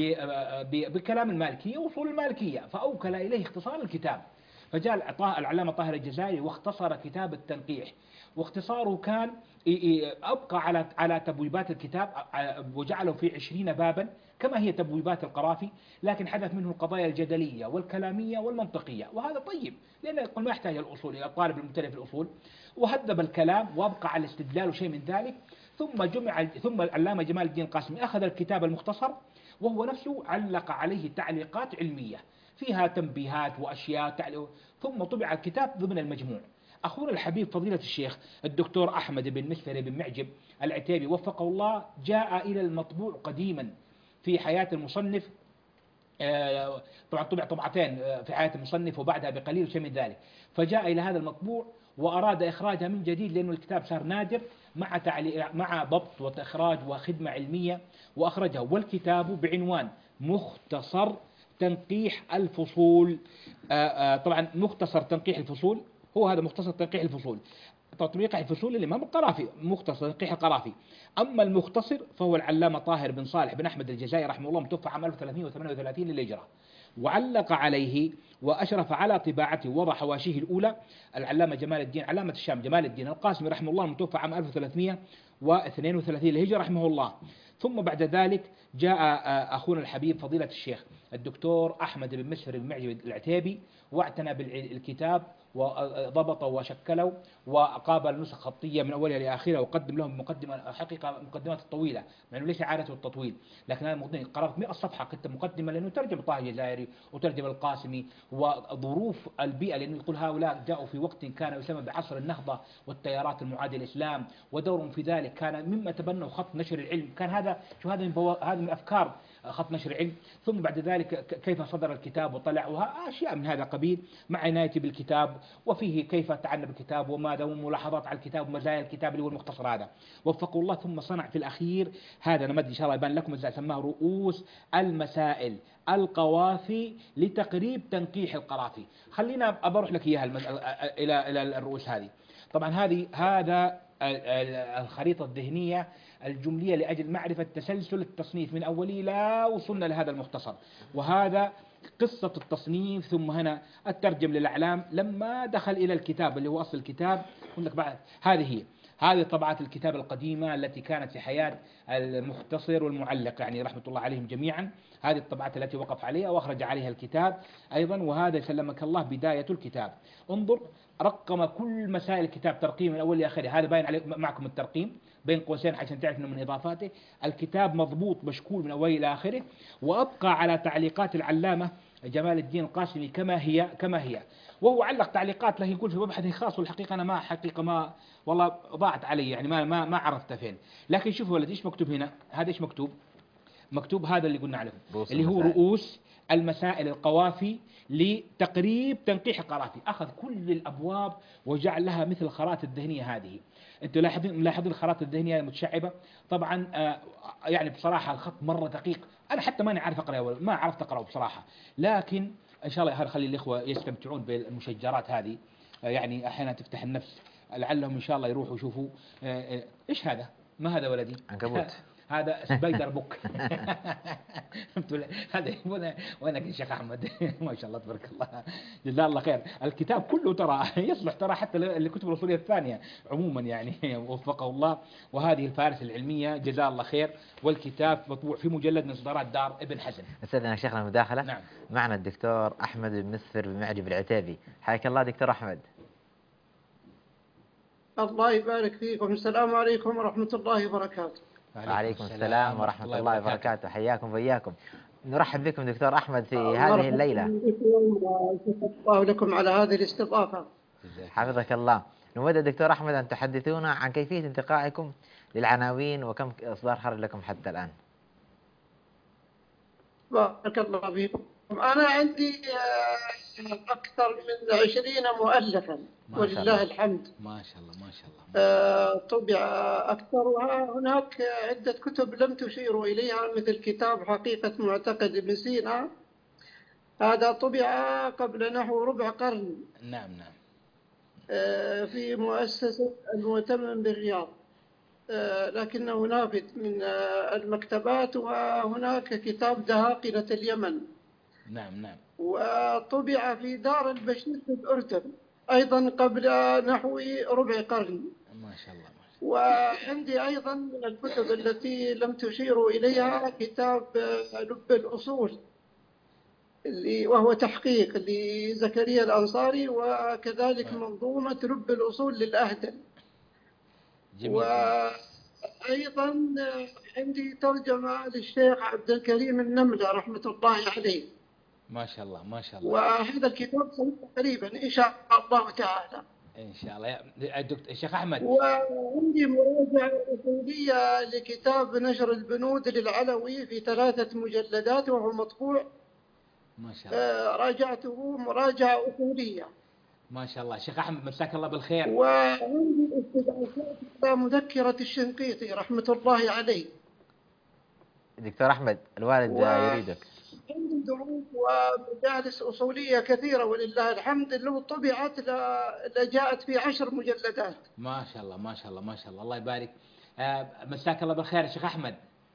بكلام المالكية وأصول المالكية، فأوكل إليه اختصار الكتاب. فجاء العلامة طاهر الجزائري واختصر كتاب التنقيح، واختصاره كان أبقى على تبويبات الكتاب وجعله في 20 بابا كما هي تبويبات القرافي، لكن حدث منه القضايا الجدلية والكلامية والمنطقية، وهذا طيب لأنه ما يحتاج الأصول إلى الطالب المبتدئ في الأصول، وهذب الكلام وأبقى على الاستدلال وشيء من ذلك. ثم العلامة جمال الدين القاسمي أخذ الكتاب المختصر وهو نفسه علق عليه تعليقات علمية فيها تنبيهات وأشياء ثم طبع الكتاب ضمن المجموع. أخونا الحبيب فضيلة الشيخ الدكتور أحمد بن مسفر بن معجب العتيبي وفقه الله جاء إلى المطبوع قديما في حياة المصنف طبعا طبع طبعتين في حياة المصنف وبعدها بقليل وشيء من ذلك، فجاء إلى هذا المطبوع وأراد إخراجها من جديد لأنه الكتاب صار نادر مع ضبط وإخراج وخدمة علمية، وأخرجه، والكتاب بعنوان مختصر تنقيح الفصول. طبعا مختصر تنقيح الفصول هو هذا مختصر تنقيح الفصول، تطبيق الفصول الإمام القرافي، مختصر تنقيح القرافي. أما المختصر فهو العلامة طاهر بن صالح بن أحمد الجزائري رحمه الله، متوفى عام 1338 للهجرة، وعلق عليه وأشرف على طباعته ووضع حواشيه الأولى العلامة جمال الدين علامة الشام جمال الدين القاسمي رحمه الله، متوفى عام 1332 للهجرة رحمه الله. ثم بعد ذلك جاء أخونا الحبيب فضيلة الشيخ الدكتور أحمد بن مسهر بن معجب العتيبي، واعتنى بالكتاب وضبطه وشكله وقابل نسخ خطية من أولها لآخرها، وقدم لهم مقدمة حقيقة مقدمات طويلة، مع أنه ليس عادته التطويل، لكن أنا قرأت 100 صفحة كتب مقدمة، لأنه ترجم طه الجزائري وترجم القاسمي وظروف البيئة، لأنه يقول هؤلاء جاءوا في وقت كان يسمى بعصر النهضة والتيارات المعادية للإسلام، ودورهم في ذلك كان مما تبنوا خط نشر العلم، كان هذا هذا من أفكار خط نشر العلم. ثم بعد ذلك كيف صدر الكتاب وطلع وأشياء من هذا القبيل، مع عنايتي بالكتاب وفيه كيف تعنى بالكتاب وماذا وملاحظات على الكتاب ومزايا الكتاب اللي هو المختصر هذا، وفقه الله. ثم صنع في الأخير هذا، أنا ما أدري إن شاء الله يبان لكم إذا سماه رؤوس المسائل القوافي لتقريب تنقيح القرافي. خلينا أبروح لك إياها إلى الرؤوس هذه. طبعا هذا الخريطة الذهنية الجملية لأجل معرفة تسلسل التصنيف من أوله لا وصلنا لهذا المختصر، وهذا قصة التصنيف. ثم هنا الترجم للأعلام لما دخل إلى الكتاب اللي هو أصل الكتاب. لك بعد هذه طبعات الكتاب القديمة التي كانت في حياة المختصر والمعلق يعني رحمة الله عليهم جميعا، هذه الطبعات التي وقف عليها وأخرج عليها الكتاب أيضا. وهذا سلمك الله بداية الكتاب. انظر رقم كل مسائل الكتاب ترقيم من أول لآخره، هذا باين عليكم معكم الترقيم بين قوسين عشان تعرف انه من اضافاته. الكتاب مضبوط مشكول من اوله الى اخره، وابقى على تعليقات العلامه جمال الدين القاسمي كما هي. وهو علق تعليقات لكن يقول في مبحث خاص، والحقيقه انا ما والله ضاعت علي يعني ما عرفتها فين. لكن شوفوا ولد ايش مكتوب هنا، هذا ايش مكتوب هذا اللي قلنا عليه اللي هو رؤوس المسائل القوافي لتقريب تنقيح القرافي. أخذ كل الأبواب وجعل لها مثل الخرائط الذهنية هذه. أنتم ملاحظين الخرائط الذهنية المتشعبة طبعا. يعني بصراحة الخط مرة دقيق، أنا حتى ماني عارف أقرأ، ما عرفت أقرأه بصراحة، لكن إن شاء الله خلي الإخوة يستمتعون بالمشجرات هذه. يعني أحيانا تفتح النفس، لعلهم إن شاء الله يروحوا يشوفوا. إيش هذا؟ ما هذا ولدي؟ عنكبوت. هذا سبايدر بوك. هذا وينك يا شيخ احمد؟ ما شاء الله تبارك الله، جزاه الله خير. الكتاب كله ترى يصلح ترى حتى للكتب الاصوليه الثانيه عموما يعني، وفقه الله. وهذه الفارس العلميه جزاه الله خير، والكتاب مطبوع في مجلد من اصدارات دار ابن حزم. استاذنا شيخنا مداخله. نعم. معنا الدكتور احمد بن مسهر بن معجب العتيبي، حياك الله دكتور احمد. الله يبارك فيكم. السلام عليكم ورحمة الله وبركاته. وعليكم السلام ورحمة الله وبركاته. حياكم وإياكم. نرحب بكم دكتور أحمد في هذه الليلة. الله لكم على هذه الاستضافة. حفظك الله. نود دكتور أحمد أن تحدثونا عن كيفية انتقائكم للعناوين وكم إصدار خرج لكم حتى الآن. بارك الله فيكم. أنا عندي أكثر من 20 مؤلفا ولله الحمد. ما شاء الله. طبع أكثرها. هناك عدة كتب لم تشيروا إليها مثل كتاب حقيقة معتقد ابن سينا، هذا طبع قبل نحو ربع قرن. نعم. في مؤسسة المؤتمن بالرياض، لكنه نافذ من المكتبات. وهناك كتاب دهاقنة اليمن. نعم. وطبع في دار البشير في الأردن أيضا قبل نحو ربع قرن. ما شاء الله. وعندي أيضا من الكتب التي لم تشيروا إليها كتاب لب الأصول، وهو تحقيق لزكريا الأنصاري، وكذلك منظومة لب الأصول للأهدل. جميل. وأيضا عندي ترجمة للشيخ عبد الكريم النملة رحمة الله عليه. ما شاء الله. وهذا الكتاب تقريبا إن شاء الله تعالى. إن شاء الله يا دكتور الشيخ أحمد. وعندي مراجعة أصولية لكتاب نشر البنود للعلوي في 3 مجلدات، وهو مطبوع ما شاء الله. راجعته مراجعة أصولية. ما شاء الله. شيخ أحمد مساك الله بالخير. وعندي استدراكات على مذكرة الشنقيطي رحمة الله عليه. دكتور أحمد الوالد يريدك. عندي دروس ومجالس أصولية كثيرة ولله الحمد، لو طبعت لجاءت في 10 مجلدات. ما شاء الله ما شاء الله ما شاء الله، الله يبارك. مساك الله بالخير يا شيخ أحمد.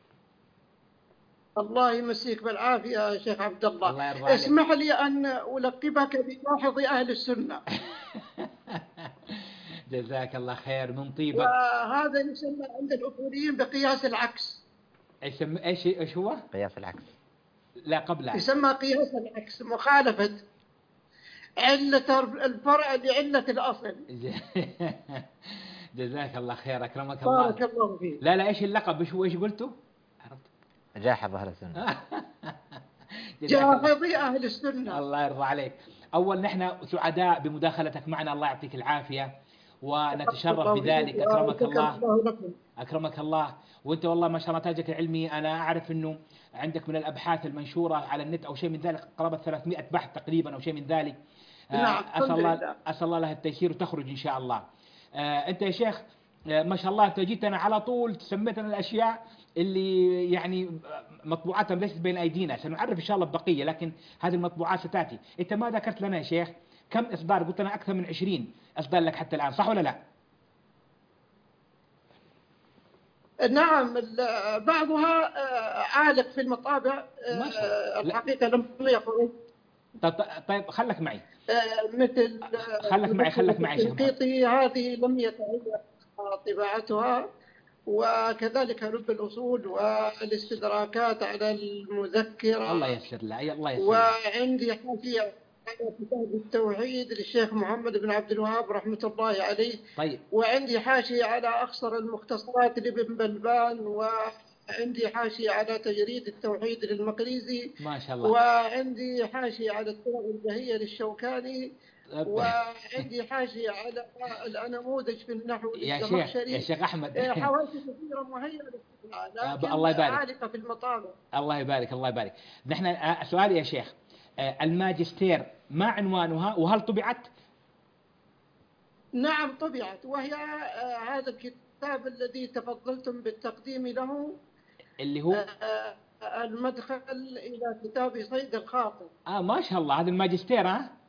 الله يمسيك بالعافية يا شيخ عبد الله. الله يرضى عليك. اسمح لي أن ألقبك بملاحظ أهل السنة. جزاك الله خير من طيبك. وهذا يسمى عند الأصوليين بقياس العكس. ايش هو؟ قياس العكس. لا قبلها. يسمى قياس العكس، مخالفة علة الفرع لعلة الأصل. جزاك الله خير، أكرمك الله. بارك الله فيك. لا إيش اللقب؟ إيش قلتوا؟ جاحظ أهل السنة. جاحظي أهل السنة. الله يرضى عليك. أول نحن سعداء بمداخلتك معنا، الله يعطيك العافية ونتشرف بذلك. أكرمك الله. أكرمك الله. وأنت والله ما شاء الله تاجك العلمي، أنا أعرف أنه عندك من الأبحاث المنشورة على النت أو شيء من ذلك قرابة 300 بحث تقريبا أو شيء من ذلك. نعم. أسأل الله لها التيسير وتخرج إن شاء الله. أنت يا شيخ ما شاء الله أنت جيتنا على طول سميتنا الأشياء اللي يعني مطبوعاتها ليست بين أيدينا، سنعرف إن شاء الله بقية، لكن هذه المطبوعات ستأتي. أنت ما ذكرت لنا يا شيخ كم إصدار؟ قلت لنا أكثر من 20 إصدار لك حتى الآن، صح ولا لا؟ نعم، بعضها عالق في المطابع. الحقيقة لم يخرج. طيب خلك معي. مثل خلك معي الشنقيطي، هذه لم يتعين طباعتها، وكذلك لب الأصول والاستدراكات على المذكرة. الله يسر له. الله يسر. وعندي حاشية على كتاب التوحيد للشيخ محمد بن عبد الوهاب رحمة الله عليه. طيب. وعندي حاشية على أخصر المختصرات لابن بلبان، وعندي حاشية على تجريد التوحيد للمقريزي. ما شاء الله. وعندي حاشية على الطرق البهية للشوكاني. وعندي حاشية على النموذج في النحو للزمخشري. يا شيخ أحمد. حواشي كثيرة مهيئة للطباعة، لكن الله يبارك. عالقة في المطابع. الله يبارك. الله يبارك. نحن سؤالي يا شيخ، الماجستير ما عنوانها وهل طبعت؟ نعم طبعت، وهي هذا الكتاب الذي تفضلتم بالتقديم له، اللي هو المدخل إلى كتاب صيد الخاطر. ما شاء الله، هذا الماجستير.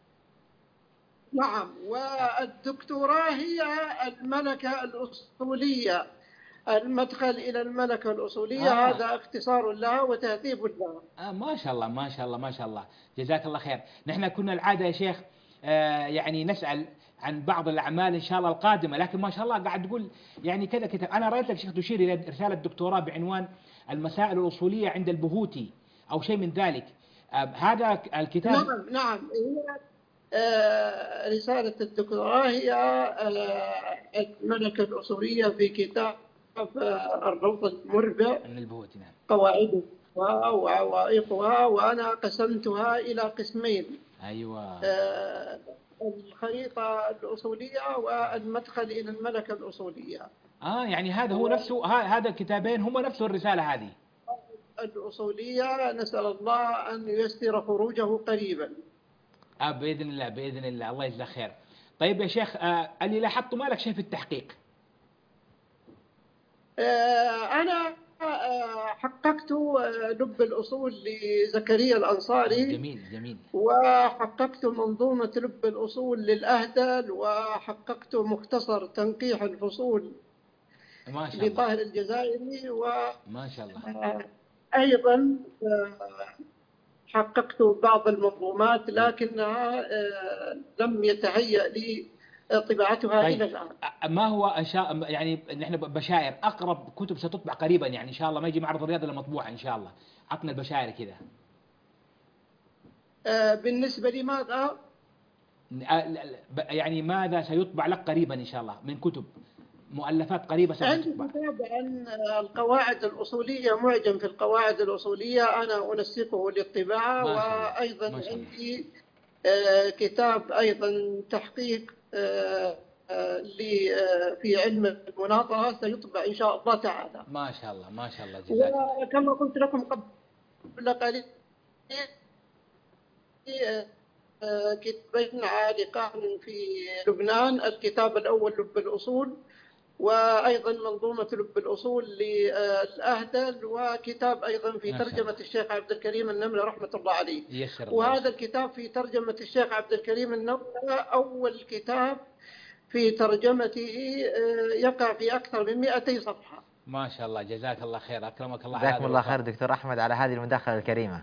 نعم. والدكتوراه هي الملكة الأصولية، المدخل إلى الملكة الأصولية. هذا اختصار لها وتهذيب لها. ما شاء الله ما شاء الله ما شاء الله. جزاك الله خير. نحن كنا العادة يا شيخ يعني نسأل عن بعض الأعمال إن شاء الله القادمة، لكن ما شاء الله قاعد تقول يعني كذا كتاب. أنا رأيت لك شيخ تشير إلى رسالة دكتوراه بعنوان المسائل الأصولية عند البهوتي أو شيء من ذلك. هذا الكتاب. نعم. رسالة الدكتوراه هي الملكة الأصولية في كتاب الروض المربع من البهوتي. نعم. قواعدها وعوائقها، وأنا قسمتها إلى قسمين. أيوة. الخريطة الأصولية والمدخل إلى الملكة الأصولية. يعني هذا هو نفسه، هذا الكتابين هما نفس الرسالة هذه الأصولية. نسأل الله أن ييسر خروجه قريبا. بإذن الله بإذن الله. الله يجزاه خير. طيب يا شيخ اللي لاحظته ما لك شيء في التحقيق؟ أنا حققت لب الأصول لزكريا الأنصاري. جميل. وحققت منظومة لب الأصول للأهدل، وحققت مختصر تنقيح الفصول ما شاء الله لطاهر الجزائري. ما شاء الله. أيضا حققت بعض المنظومات لكنها لم يتهيأ لي طباعتها. طيب. إلى الآن ما هو يعني نحن بشائر أقرب كتب ستطبع قريبا يعني إن شاء الله، ما يجي معرض الرياض إلا مطبوعة إن شاء الله. عطنا البشائر كذا. بالنسبة لماذا؟ يعني ماذا سيطبع لك قريبا إن شاء الله من كتب مؤلفات قريبة ستطبع؟ عندي كتاب عن القواعد الأصولية، معجم في القواعد الأصولية، أنا أنسقه للطباعة. وأيضا عندي كتاب أيضا تحقيق في علم المناظرة سيطبع إن شاء الله تعالى. ما شاء الله ما شاء الله. جزاك الله. وكما قلت لكم قبل قليل كتابين عالقان في لبنان. الكتاب الأول لب الأصول، وأيضا منظومة لب الأصول للأهدل، وكتاب أيضا في ترجمة الشيخ عبد الكريم النملة رحمة الله عليه. وهذا الكتاب في ترجمة الشيخ عبد الكريم النملة أول كتاب في ترجمته، يقع في أكثر من 200 صفحة. ما شاء الله، جزاك الله خير، أكرمك الله. جزاكم الله خير دكتور أحمد على هذه المداخلة الكريمة.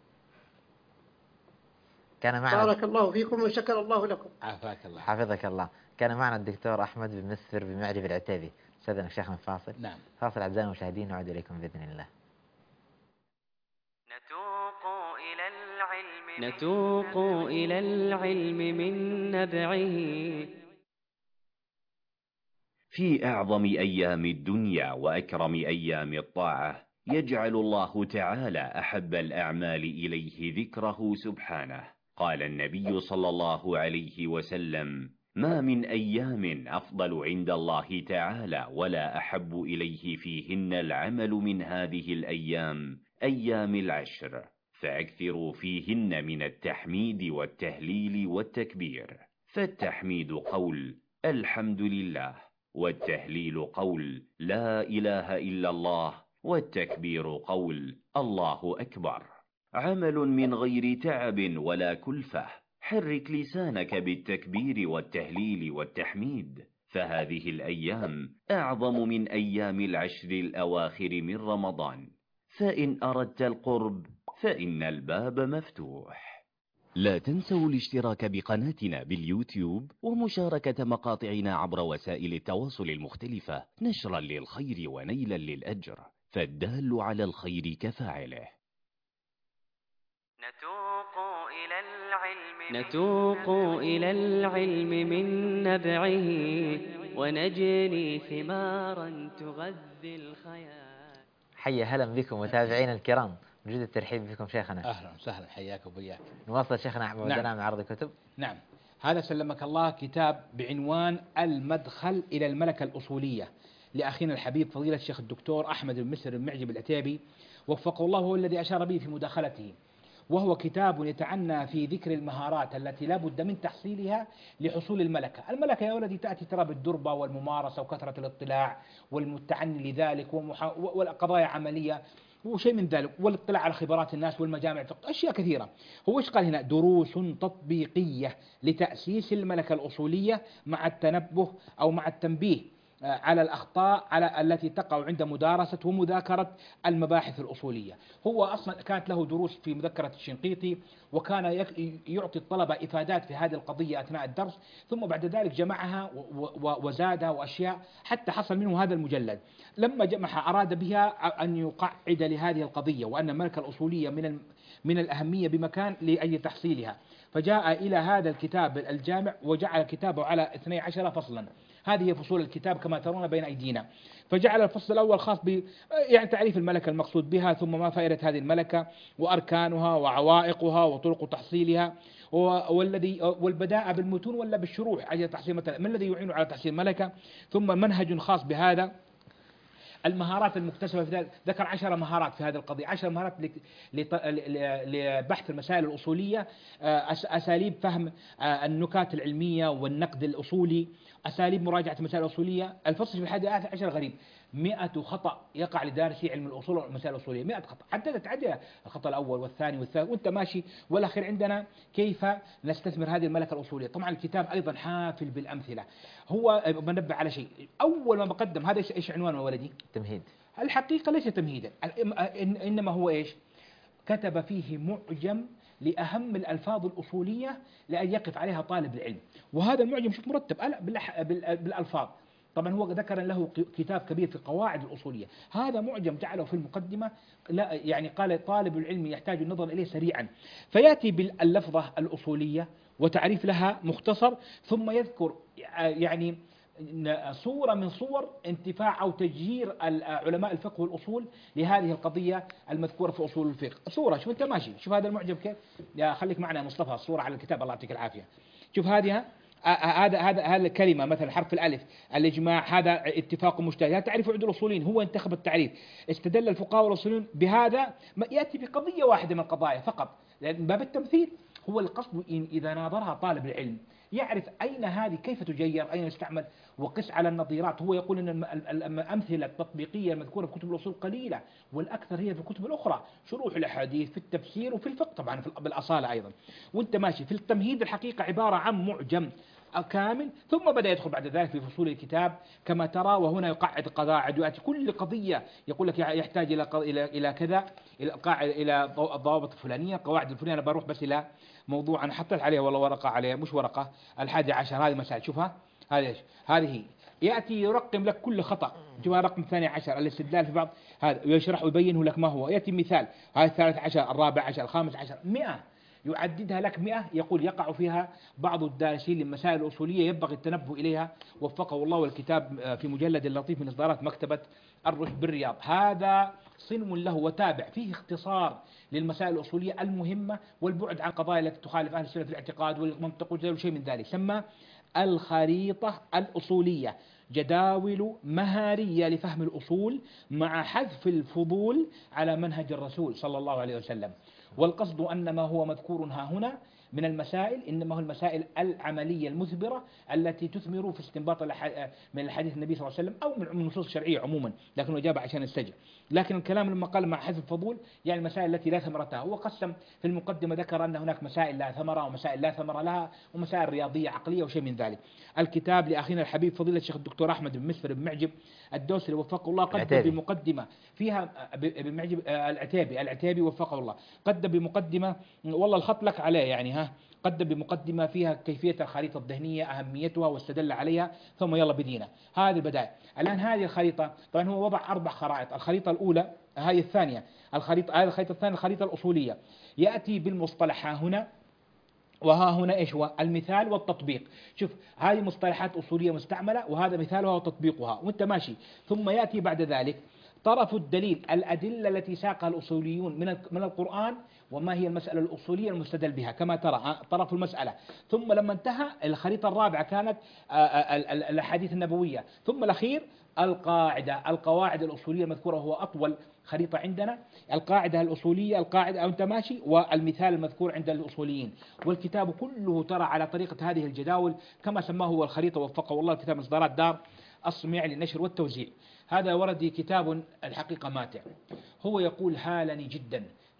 كان معنا بارك الله فيكم وشكر الله لكم. عافاك الله. حفظك الله. كان معنا الدكتور أحمد بن مسفر بن معرب العتيبي. استاذنا شيخنا فاصل. نعم. فاصل أعزائي المشاهدين، نعود إليكم بإذن الله. نتوق إلى العلم من نبعه. في أعظم أيام الدنيا وأكرم أيام الطاعة يجعل الله تعالى أحب الأعمال إليه ذكره سبحانه. قال النبي صلى الله عليه وسلم: ما من أيام أفضل عند الله تعالى ولا أحب إليه فيهن العمل من هذه الأيام أيام العشر، فأكثروا فيهن من التحميد والتهليل والتكبير. فالتحميد قول الحمد لله، والتهليل قول لا إله إلا الله، والتكبير قول الله أكبر. عمل من غير تعب ولا كلفة. حرك لسانك بالتكبير والتهليل والتحميد، فهذه الأيام أعظم من أيام العشر الأواخر من رمضان. فإن أردت القرب فإن الباب مفتوح. لا تنسوا الاشتراك بقناتنا باليوتيوب ومشاركة مقاطعنا عبر وسائل التواصل المختلفة نشرا للخير ونيلا للأجر، فالدال على الخير كفاعله. نتوق إلى العلم من نبعه، ونجني ثمارا تغذي الخيال. حيا هلا بكم متابعينا الكرام، نجد الترحيب بكم شيخنا. أهلا وسهلا، حياك وبياك. نواصل شيخنا ودنا نعم. مع عرض الكتب. نعم، هذا سلمك الله كتاب بعنوان المدخل إلى الملكة الأصولية لأخينا الحبيب فضيلة الشيخ الدكتور أحمد بن مسر بن معجب العتيبي وفقه الله، هو الذي أشار به في مداخلته. وهو كتاب يتعنى في ذكر المهارات التي لا بد من تحصيلها لحصول الملكة. الملكة يا ولدي تأتي ترى بالدربة والممارسة وكثرة الاطلاع والتعني لذلك والقضايا عملية وشيء من ذلك، والاطلاع على خبرات الناس والمجامع، أشياء كثيرة. هو إيش قال هنا؟ دروس تطبيقية لتأسيس الملكة الأصولية مع التنبه أو مع التنبيه على الأخطاء التي تقع عند مدارسة ومذاكرة المباحث الأصولية. هو أصلا كانت له دروس في مذكرة الشنقيطي، وكان يعطي الطلبة إفادات في هذه القضية أثناء الدرس، ثم بعد ذلك جمعها وزادها وأشياء حتى حصل منه هذا المجلد. لما جمعها أراد بها أن يقعد لهذه القضية، وأن الملكة الأصولية من الأهمية بمكان لأي تحصيلها، فجاء إلى هذا الكتاب الجامع وجعل كتابه على 12 فصلا. هذه فصول الكتاب كما ترون بين أيدينا. فجعل الفصل الأول خاص يعني تعريف الملكة المقصود بها، ثم ما فائدة هذه الملكة وأركانها وعوائقها وطرق تحصيلها، والبداءة بالمتون ولا بالشروح على تحصيل مثلا، ما الذي يعين على تحصيل الملكة، ثم منهج خاص بهذا. المهارات المكتسبة في ذلك ذكر 10 مهارات في هذه القضية، 10 مهارات لبحث المسائل الأصولية، أساليب فهم النكات العلمية والنقد الأصولي، أساليب مراجعة المسائل الأصولية. الفصل في 11 غريب، 100 خطأ يقع لدارسي علم الأصول والمسائل الأصولية، 100 خطأ، عدد الخطأ الأول والثاني والثالث وأنت ماشي. والأخير عندنا كيف نستثمر هذه الملكة الأصولية. طبعا الكتاب أيضا حافل بالأمثلة. هو منبه على شيء، أول ما بقدم هذا إيش عنوانه ولدي؟ تمهيد. الحقيقة ليس تمهيدا، إنما هو إيش؟ كتب فيه معجم لأهم الألفاظ الأصولية لأن يقف عليها طالب العلم، وهذا المعجم شوف مرتب بالألفاظ. طبعا هو ذكر له كتاب كبير في قواعد الأصولية، هذا معجم جعله في المقدمة، لا يعني قال طالب العلم يحتاج النظر إليه سريعا، فيأتي باللفظة الأصولية وتعريف لها مختصر، ثم يذكر يعني صورة من صور انتفاع أو تجير علماء الفقه والأصول لهذه القضية المذكورة في أصول الفقه. صورة، شوف أنت ماشي، شوف هذا المعجم كيف، يا خليك معنا يا مصطفى، الصورة على الكتاب الله يعطيك العافية. شوف هذه هذا الكلمة مثلا حرف الألف، الإجماع هذا اتفاق مجتهد، هذا تعريف عند الأصوليين، هو انتخب التعريف. استدل الفقهاء والأصوليين بهذا، يأتي بقضية واحدة من القضايا فقط، لأن باب التمثيل هو القصد إذا ناظرها طالب العلم يعرف أين هذه كيف تجير، أين يستعمل، وقس على النظيرات. هو يقول أن الأمثلة التطبيقية المذكورة في كتب الأصول قليلة، والأكثر هي في الكتب الأخرى، شروح الأحاديث في التفسير وفي الفقه طبعا بالأصالة أيضا. وأنت ماشي في التمهيد الحقيقة عبارة عن معجم كامل، ثم بدأ يدخل بعد ذلك في فصول الكتاب كما ترى، وهنا يقعد قواعد، ويأتي كل قضية يقول لك يحتاج إلى كذا، إلى قاعدة، إلى الضوابط الفلانية، القواعد الفلانية. أنا بروح بس إلى موضوع أنا حطيت عليه والله ورقة عليه، مش ورقة، 11 هذه مسائل، شوفها هذه يأتي يرقم لك كل خطأ، شوفها رقم 12 الاستدلال في بعض هذا، ويشرح ويبينه لك ما هو، يأتي مثال هذا 13 14 15 100 يعددها لك 100، يقول يقع فيها بعض الدارسين للمسائل الأصولية ينبغي التنبه إليها وفقه الله. والكتاب في مجلد لطيف من إصدارات مكتبة الرشد بالرياض، هذا صنم له وتابع فيه اختصار للمسائل الأصولية المهمة، والبعد عن قضايا التي تخالف أهل السنة في الاعتقاد والمنطق وشيء من ذلك. سمى الخريطة الأصولية، جداول مهارية لفهم الأصول مع حذف الفضول على منهج الرسول صلى الله عليه وسلم. والقصد أن ما هو مذكور ها هنا من المسائل إنما هو المسائل العملية المثمرة التي تثمر في استنباط من الحديث النبي صلى الله عليه وسلم أو من النصوص الشرعية عموما، لكنه جاب عشان السجع. لكن الكلام لما قال مع حذف الفضول يعني المسائل التي لا ثمرة لها. هو قسم في المقدمة، ذكر أن هناك مسائل لا ثمرة ومسائل لا ثمرة لها ومسائل رياضية عقلية وشيء من ذلك. الكتاب لأخينا الحبيب فضيلة الشيخ الدكتور أحمد بن مسفر بن معجب الدوسري وفقه الله قدم بمقدمة فيها بمعجب العتيبي وفقه الله، قدم بمقدمة والله الخط لك عليه يعني قدم بمقدمة فيها كيفية الخريطة الذهنية، أهميتها واستدل عليها، ثم يلا بدينا هذه البداية. الآن هذه الخريطة طبعا هو وضع 4 خرائط، الخريطة الأولى هذه الثانية، هذه الخريطة الثانية الخريطة الأصولية، يأتي بالمصطلح ها هنا وها هنا إيش هو المثال والتطبيق. شوف هذه مصطلحات أصولية مستعملة وهذا مثالها وتطبيقها وانت ماشي. ثم يأتي بعد ذلك طرف الدليل، الأدلة التي ساقها الأصوليون من القرآن وما هي المسألة الأصولية المستدل بها كما ترى طرف المسألة. ثم لما انتهى الخريطة الرابعة كانت الأحاديث النبوية. ثم الأخير القواعد الأصولية المذكورة، هو أطول خريطة عندنا، القاعدة الأصولية، القاعدة أو أنت ماشي، والمثال المذكور عند الأصوليين. والكتاب كله ترى على طريقة هذه الجداول كما سماه هو الخريطة وفقه الله، كتاب إصدارات دار الصميع للنشر والتوزيع. هذا وردي كتاب الحقيقة ماتع. هو يقول هالني جدا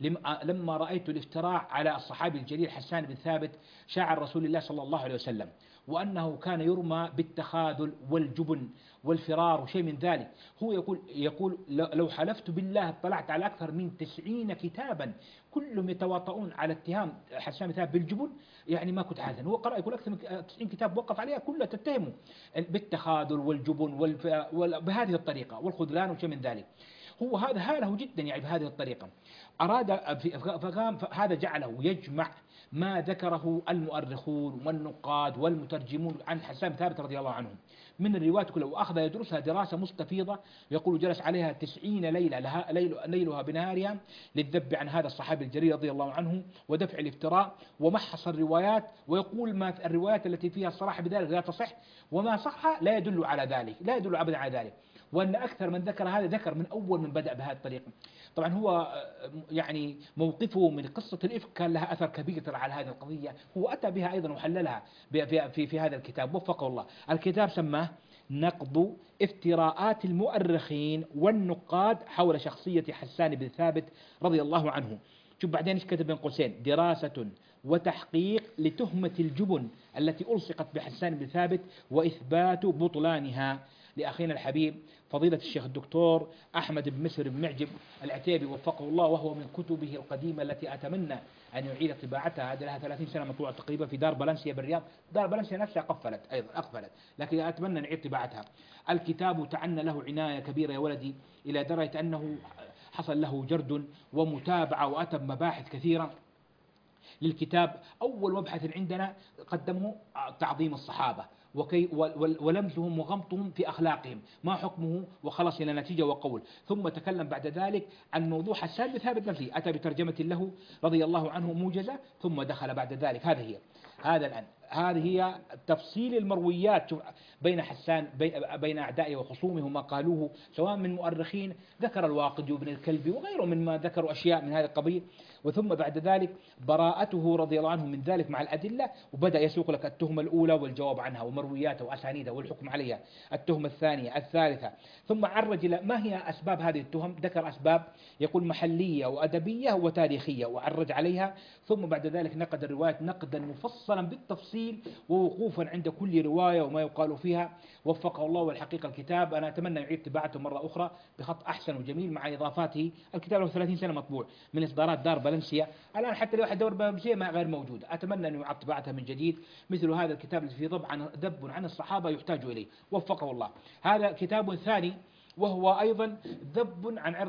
لما رأيت الافتراء على الصحابي الجليل حسان بن ثابت شاعر رسول الله صلى الله عليه وسلم، وأنه كان يرمى بالتخاذل والجبن والفرار وشيء من ذلك. هو يقول لو حلفت بالله اطلعت على أكثر من 90 كتابا كلهم يتواطؤون على اتهام حسان بن ثابت بالجبن، يعني ما كنت عادا. هو قرأ يقول أكثر من 90 كتاب وقف عليها كلها تتهمه بالتخاذل والجبن بهذه الطريقة والخذلان وشيء من ذلك. هو هذا هاله جدا يعني بهذه الطريقة، أراد فقام هذا جعله يجمع ما ذكره المؤرخون والنقاد والمترجمون عن حسان بن ثابت رضي الله عنه من الروايات كلها، وأخذ يدرسها دراسة مستفيضة. يقول جلس عليها 90 ليلة ليلها بنهارها للذب عن هذا الصحابي الجليل رضي الله عنه ودفع الافتراء، ومحص الروايات، ويقول ما الروايات التي فيها الصراحة بذلك لا تصح، وما صح لا يدل على ذلك، لا يدل أبدا على ذلك. وأن أكثر من ذكر هذا ذكر من أول من بدأ بهذه الطريقة. طبعا هو يعني موقفه من قصة الإفك كان لها أثر كبير على هذه القضية، هو أتى بها أيضا وحللها في هذا الكتاب وفقه الله. الكتاب سماه نقض افتراءات المؤرخين والنقاد حول شخصية حسان بن ثابت رضي الله عنه. شوف بعدين ايش كتب بين قوسين: دراسة وتحقيق لتهمة الجبن التي ألصقت بحسان بن ثابت وإثبات بطلانها. لأخينا الحبيب فضيلة الشيخ الدكتور أحمد بن مسفر بن معجب العتيبي وفقه الله، وهو من كتبه القديمة التي أتمنى أن يعيد طباعتها. هذا لها 30 سنة مطبوعة تقريبا في دار بلنسيا بالرياض. دار بلنسيا نفسها أقفلت، لكن أتمنى نعيد طباعتها. الكتاب تعنى له عناية كبيرة يا ولدي، إلى درجة أنه حصل له جرد ومتابعة وأتى بمباحث كثيرة للكتاب. أول مبحث عندنا قدمه تعظيم الصحابة ولمزهم وغمطهم في أخلاقهم، ما حكمه، وخلص إلى نتيجة وقول. ثم تكلم بعد ذلك عن موضوع حسان بن ثابت نفسه، أتى بترجمة له رضي الله عنه موجزة، ثم دخل بعد ذلك. هذا الآن هذه هي تفصيل المرويات بين حسان بين أعدائه وخصومه وما قالوه سواء من مؤرخين، ذكر الواقدي وابن الكلبي وغيره من ما ذكروا أشياء من هذا القبيل. وثم بعد ذلك براءته رضي الله عنه من ذلك مع الأدلة، وبدأ يسوق لك التهمة الأولى والجواب عنها ومروياتها وأسانيدها والحكم عليها، التهمة الثانية الثالثة، ثم عرج إلى ما هي أسباب هذه التهم، ذكر أسباب يقول محلية وأدبية وتاريخية وعرج عليها. ثم بعد ذلك نقد الرواية نقدا مفصلا بالتفصيل ووقوفا عند كل رواية وما يقال فيها، وفقه الله. والحقيقة الكتاب أنا أتمنى يعيد طباعته مرة أخرى بخط أحسن وجميل مع إضافاته. الكتاب له 30 سنة مطبوع من إصدارات دار فالنسيا، الآن حتى لو واحد دور فالنسيا ما غير موجود. أتمنى أن يعاد طباعته من جديد مثل هذا الكتاب الذي فيه ذب عن الصحابة يحتاج إليه، وفقه الله. هذا كتاب ثاني وهو أيضا ذب عن عرض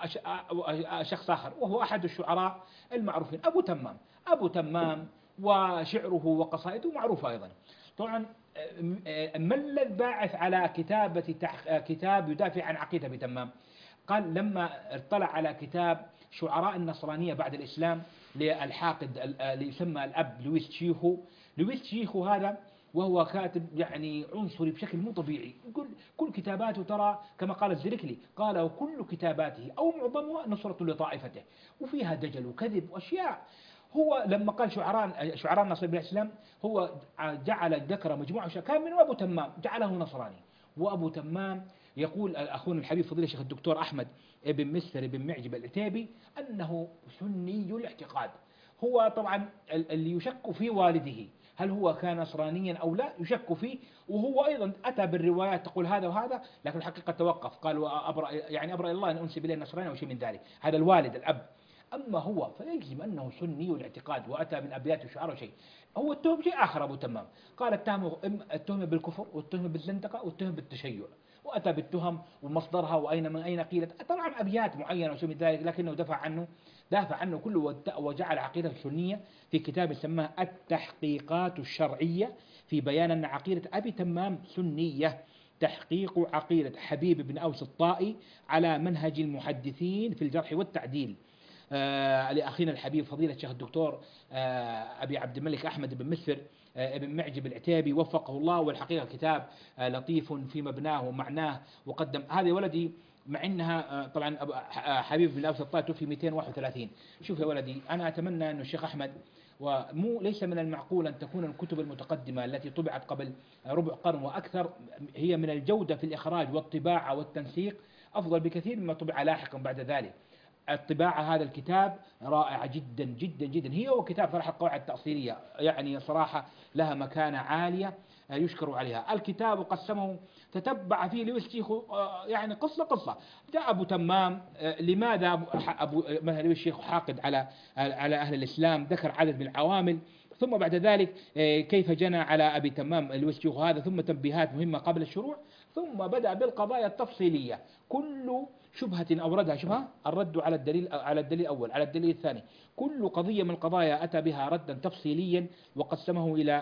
شخص آخر، وهو أحد الشعراء المعروفين أبو تمام وشعره وقصائده معروفة أيضا. طبعا ما الذي باعث على كتابة كتاب يدافع عن عقيدة أبي تمام؟ قال لما اطلع على كتاب شعراء النصرانية بعد الإسلام للحاقد اللي يسمى الأب لويس شيخو هذا، وهو كاتب يعني عنصري بشكل مو طبيعي. كل كتاباته ترى كما قال الزركلي قال وكل كتاباته أو معظمها نصرة لطائفته، وفيها دجل وكذب وأشياء. هو لما قال شعراء النصر بالإسلام هو جعل ذكر مجموعة كان منه أبو تمام جعله نصراني. وأبو تمام يقول أخونا الحبيب فضيلة الشيخ الدكتور أحمد بن مسفر بن معجب العتيبي أنه سني الاعتقاد. هو طبعا اللي يشك في والده هل هو كان نصرانيا أو لا يشك فيه، وهو أيضا أتى بالروايات تقول هذا وهذا، لكن الحقيقة توقف قال أبرأ الله أن أنسب إليه النصراني أو شيء من ذلك، هذا الوالد الأب. أما هو فيجزم أنه سني الاعتقاد وأتى من أبيات الشعراء شيء. هو اتهم شيء آخر أبو تمام، قال التهم بالكفر والتهم بالزندقة والتهم بالتشيع، وأتى بالتهم ومصدرها وأين من أين قيلت، طبعا أبيات معينة وشيء من ذلك، لكنه دافع عنه كله وجعل عقيدة السنية في كتاب سماه التحقيقات الشرعية في بيان أن عقيدة أبي تمام سنية، تحقيق عقيدة حبيب بن أوس الطائي على منهج المحدثين في الجرح والتعديل. لأخينا الحبيب فضيلة الشيخ الدكتور أبي عبد الملك أحمد بن مسفر ابن معجب العتيبي وفقه الله. والحقيقة كتاب لطيف في مبناه ومعناه وقدم هذه ولدي، مع انها طبعا حبيب بن أوس الطائي توفي 231. شوف يا ولدي أنا أتمنى أن الشيخ أحمد ليس من المعقول أن تكون الكتب المتقدمة التي طبعت قبل ربع قرن وأكثر هي من الجودة في الإخراج والطباعة والتنسيق أفضل بكثير مما طبع لاحقا بعد ذلك. الطباعة هذا الكتاب رائعة جدا جدا جدا، هي وكتاب صراحة القواعد التأصيلية يعني صراحة لها مكانة عالية يشكر عليها. الكتاب قسمه تتبع فيه لويس شيخو يعني قصة جاء أبو تمام لماذا مثلا لويس شيخو حاقد على أهل الإسلام، ذكر عدد من العوامل، ثم بعد ذلك كيف جنى على أبي تمام لويس شيخو هذا، ثم تنبيهات مهمة قبل الشروع، ثم بدأ بالقضايا التفصيلية. كل شبهة أوردها شبهة الرد على الدليل الأول على الدليل الثاني، كل قضية من القضايا أتى بها ردا تفصيليا وقسمه إلى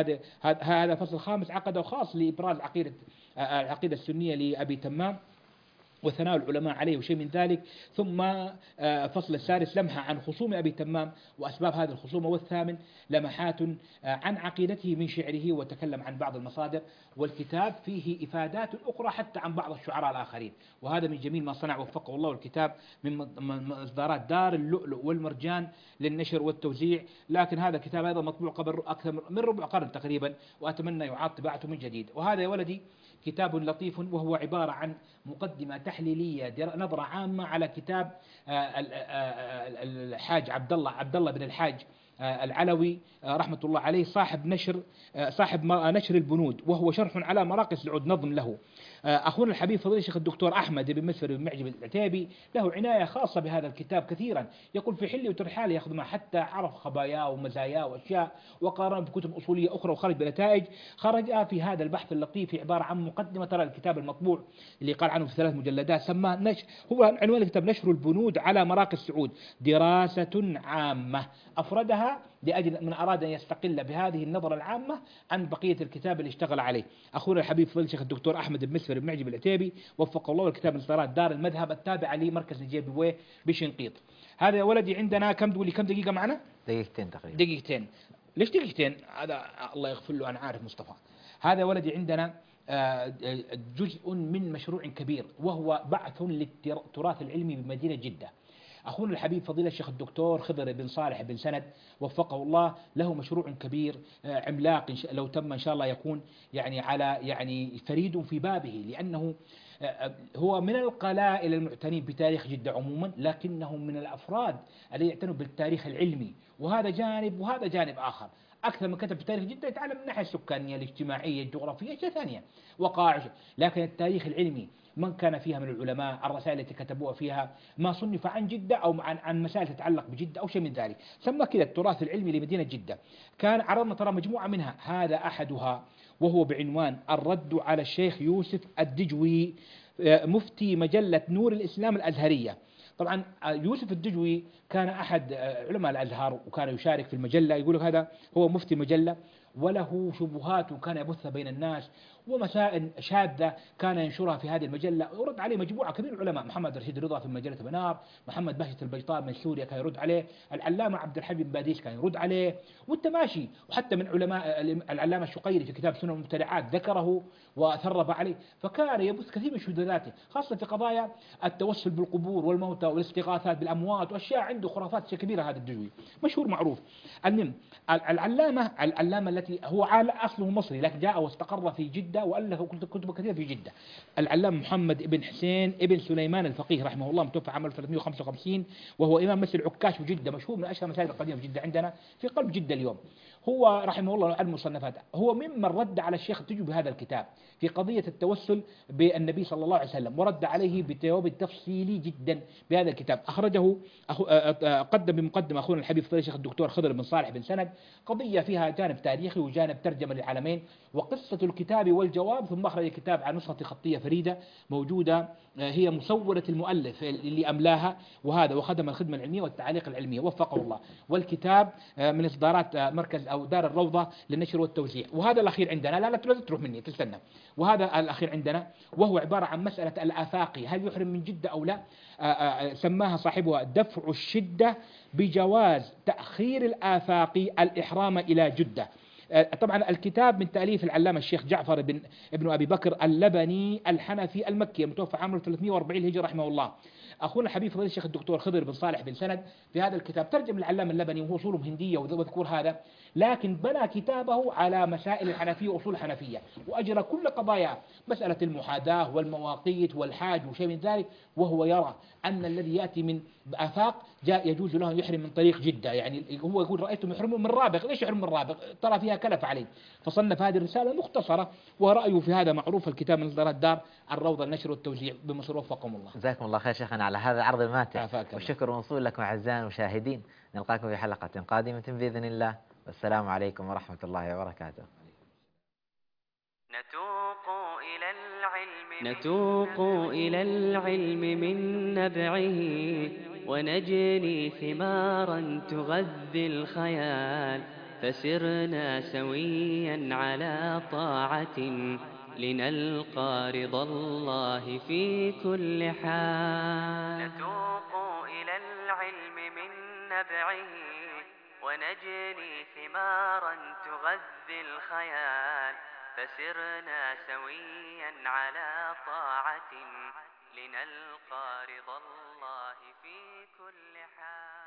هذا فصل خامس عقده خاص لإبراز العقيدة السنية لأبي تمام وثناء العلماء عليه وشيء من ذلك، ثم فصل السادس لمحة عن خصوم أبي تمام وأسباب هذه الخصومة، والثامن لمحات عن عقيدته من شعره وتكلم عن بعض المصادر. والكتاب فيه إفادات أخرى حتى عن بعض الشعراء الآخرين، وهذا من جميل ما صنع وفقه الله. الكتاب من إصدارات دار اللؤلؤ والمرجان للنشر والتوزيع، لكن هذا كتاب أيضا مطبوع قبل أكثر من ربع قرن تقريبا، وأتمنى يعاد طباعته من جديد. وهذا يا ولدي كتاب لطيف وهو عبارة عن مقدمة تحليلية نظرة عامة على كتاب الحاج عبد الله بن الحاج العلوي رحمة الله عليه صاحب نشر البنود، وهو شرح على مراقس العود نظم له. أخونا الحبيب فضيلة الشيخ الدكتور أحمد بن مسفر بن معجب العتيبي له عناية خاصة بهذا الكتاب كثيرا، يقول في حل وترحال يأخذ معه حتى عرف خباياه ومزاياه وأشياء، وقارن بكتب أصولية أخرى وخرج بنتائج خرج في هذا البحث اللطيف في عبارة عن مقدمة. ترى الكتاب المطبوع اللي قال عنه في 3 مجلدات سماه هو عنوان الكتاب نشر البنود على مراقس السعود، دراسة عامة أفردها لأجل من أراد أن يستقل بهذه النظرة العامة عن بقية الكتاب اللي اشتغل عليه. أخونا الحبيب فضيلة الشيخ الدكتور أحمد بن مسفر بن معجب العتيبي وفق الله، الكتاب من إصدارات دار المذهب التابعة لمركز نجيب بويه بشنقيط. هذا يا ولدي عندنا كم دقيقة معنا؟ دقيقتين تقريبا. دقيقتين. ليش دقيقتين؟ هذا الله يغفر له، أنا عارف مصطفى. هذا ولدي عندنا جزء من مشروع كبير، وهو بعث للتراث العلمي بمدينة جدة. أخونا الحبيب فضيلة الشيخ الدكتور خضر بن صالح بن سند وفقه الله له مشروع كبير عملاق، لو تم إن شاء الله يكون يعني على يعني فريد في بابه، لأنه هو من القلائل المعتنين بتاريخ جدة عموما، لكنه من الأفراد الذين يعتنوا بالتاريخ العلمي، وهذا جانب وهذا جانب آخر. أكثر من كتب في تاريخ جدة يتعلم من الناحية السكانية الاجتماعية الجغرافية أشياء ثانية وقائع، لكن التاريخ العلمي من كان فيها من العلماء، الرسائل التي كتبوها فيها، ما صنف عن جدة أو عن مسائل تتعلق بجدة أو شيء من ذلك، سمى كذا التراث العلمي لمدينة جدة. كان عرضنا ترى مجموعة منها، هذا أحدها وهو بعنوان الرد على الشيخ يوسف الدجوي مفتي مجلة نور الإسلام الأزهرية. طبعا يوسف الدجوي كان أحد علماء الأزهر وكان يشارك في المجلة، يقول لك هذا هو مفتي مجلة وله شبهات وكان يبثها بين الناس، ومسائل شاذة كان ينشرها في هذه المجلة، ورد عليه مجموعة كبيرة من العلماء، محمد رشيد رضا في مجلة منار، محمد بهجة البيطار من سوريا كان يرد عليه، العلامة عبد الحليم باديس كان يرد عليه، والتماشي، وحتى من علماء العلامة الشقيري في كتاب سنن المبتدعات ذكره وثرب عليه، فكان يبث كثير من شذوذاته خاصة في قضايا التوسل بالقبور والموتى والاستغاثات بالأموات وأشياء، عنده خرافات كبيرة هذا الدجوي مشهور معروف. المهم العلامة التي هو أصله مصري لكن جاء واستقر في جدة وألف كتب كثيرة في جدة، العلامة محمد بن حسين ابن سليمان الفقيه رحمه الله، متوفى عام 1355، وهو إمام مسجد عكاش في جدة، مشهور من أشهر المساجد القديمة في جدة عندنا في قلب جدة اليوم. هو رحمه الله المصنفات، هو ممن رد على الشيخ الدجوي بهذا الكتاب في قضية التوسل بالنبي صلى الله عليه وسلم، ورد عليه بجواب تفصيلي جدا بهذا الكتاب. أخرجه قدم بمقدمة أخونا الحبيب فضيلة الشيخ الدكتور خضر بن صالح بن سند، قضية فيها جانب تاريخي وجانب ترجمة للعالمين وقصة الكتاب والجواب، ثم أخرج الكتاب على نسخة خطية فريدة موجودة هي مصورة المؤلف اللي أملاها، وهذا وخدم الخدمة العلمية والتعاليق العلمية وفقه الله. والكتاب من إصدارات مركز أو دار الروضة للنشر والتوزيع. وهذا الأخير عندنا، لا تروح مني تستنى، وهذا الأخير عندنا وهو عبارة عن مسألة الآفاقي هل يحرم من جدة أو لا، سماها صاحبها دفع الشدة بجواز تأخير الآفاقي الإحرام إلى جدة. طبعا الكتاب من تأليف العلامة الشيخ جعفر ابن أبي بكر اللبني الحنفي المكي، متوفى عام 340 الهجرة رحمه الله. أخونا الحبيب فضيلة الشيخ الدكتور خضر بن صالح بن سند في هذا الكتاب ترجم العلامة اللبني وهو أصولهم هندية وذكور هذا، لكن بنى كتابه على مسائل الحنفية وأصول الحنفية، وأجرى كل قضايا مسألة المحاذاة والمواقيت والحاج وشيء من ذلك، وهو يرى أن الذي يأتي من آفاق يجوز له أن يحرم من طريق جدة، يعني هو يقول رأيتم يحرمون من رابغ، ليش يحرم من رابغ؟ ترى فيها كلف عليه، فصنف هذه الرسالة مختصرة ورأيه في هذا معروف. الكتاب من إصدارات دار الروضة النشر والتوزيع بمصر، وفقكم الله. جزاكم الله خير شيخنا على هذا العرض الماتع، والشكر موصول لكم أعزائي المشاهدين. نلقاكم في حلقة قادمة بإذن الله، والسلام عليكم ورحمة الله وبركاته. نتوق إلى العلم من نبعه ونجني ثمارا تغذي الخيال، فسرنا سويا على طاعة لنلقى رضا الله في كل حال. نتوق إلى العلم من نبعه ونجني ثمارا تغذي الخيال، فسرنا سويا على طاعة لنلقى رضا الله في كل حال.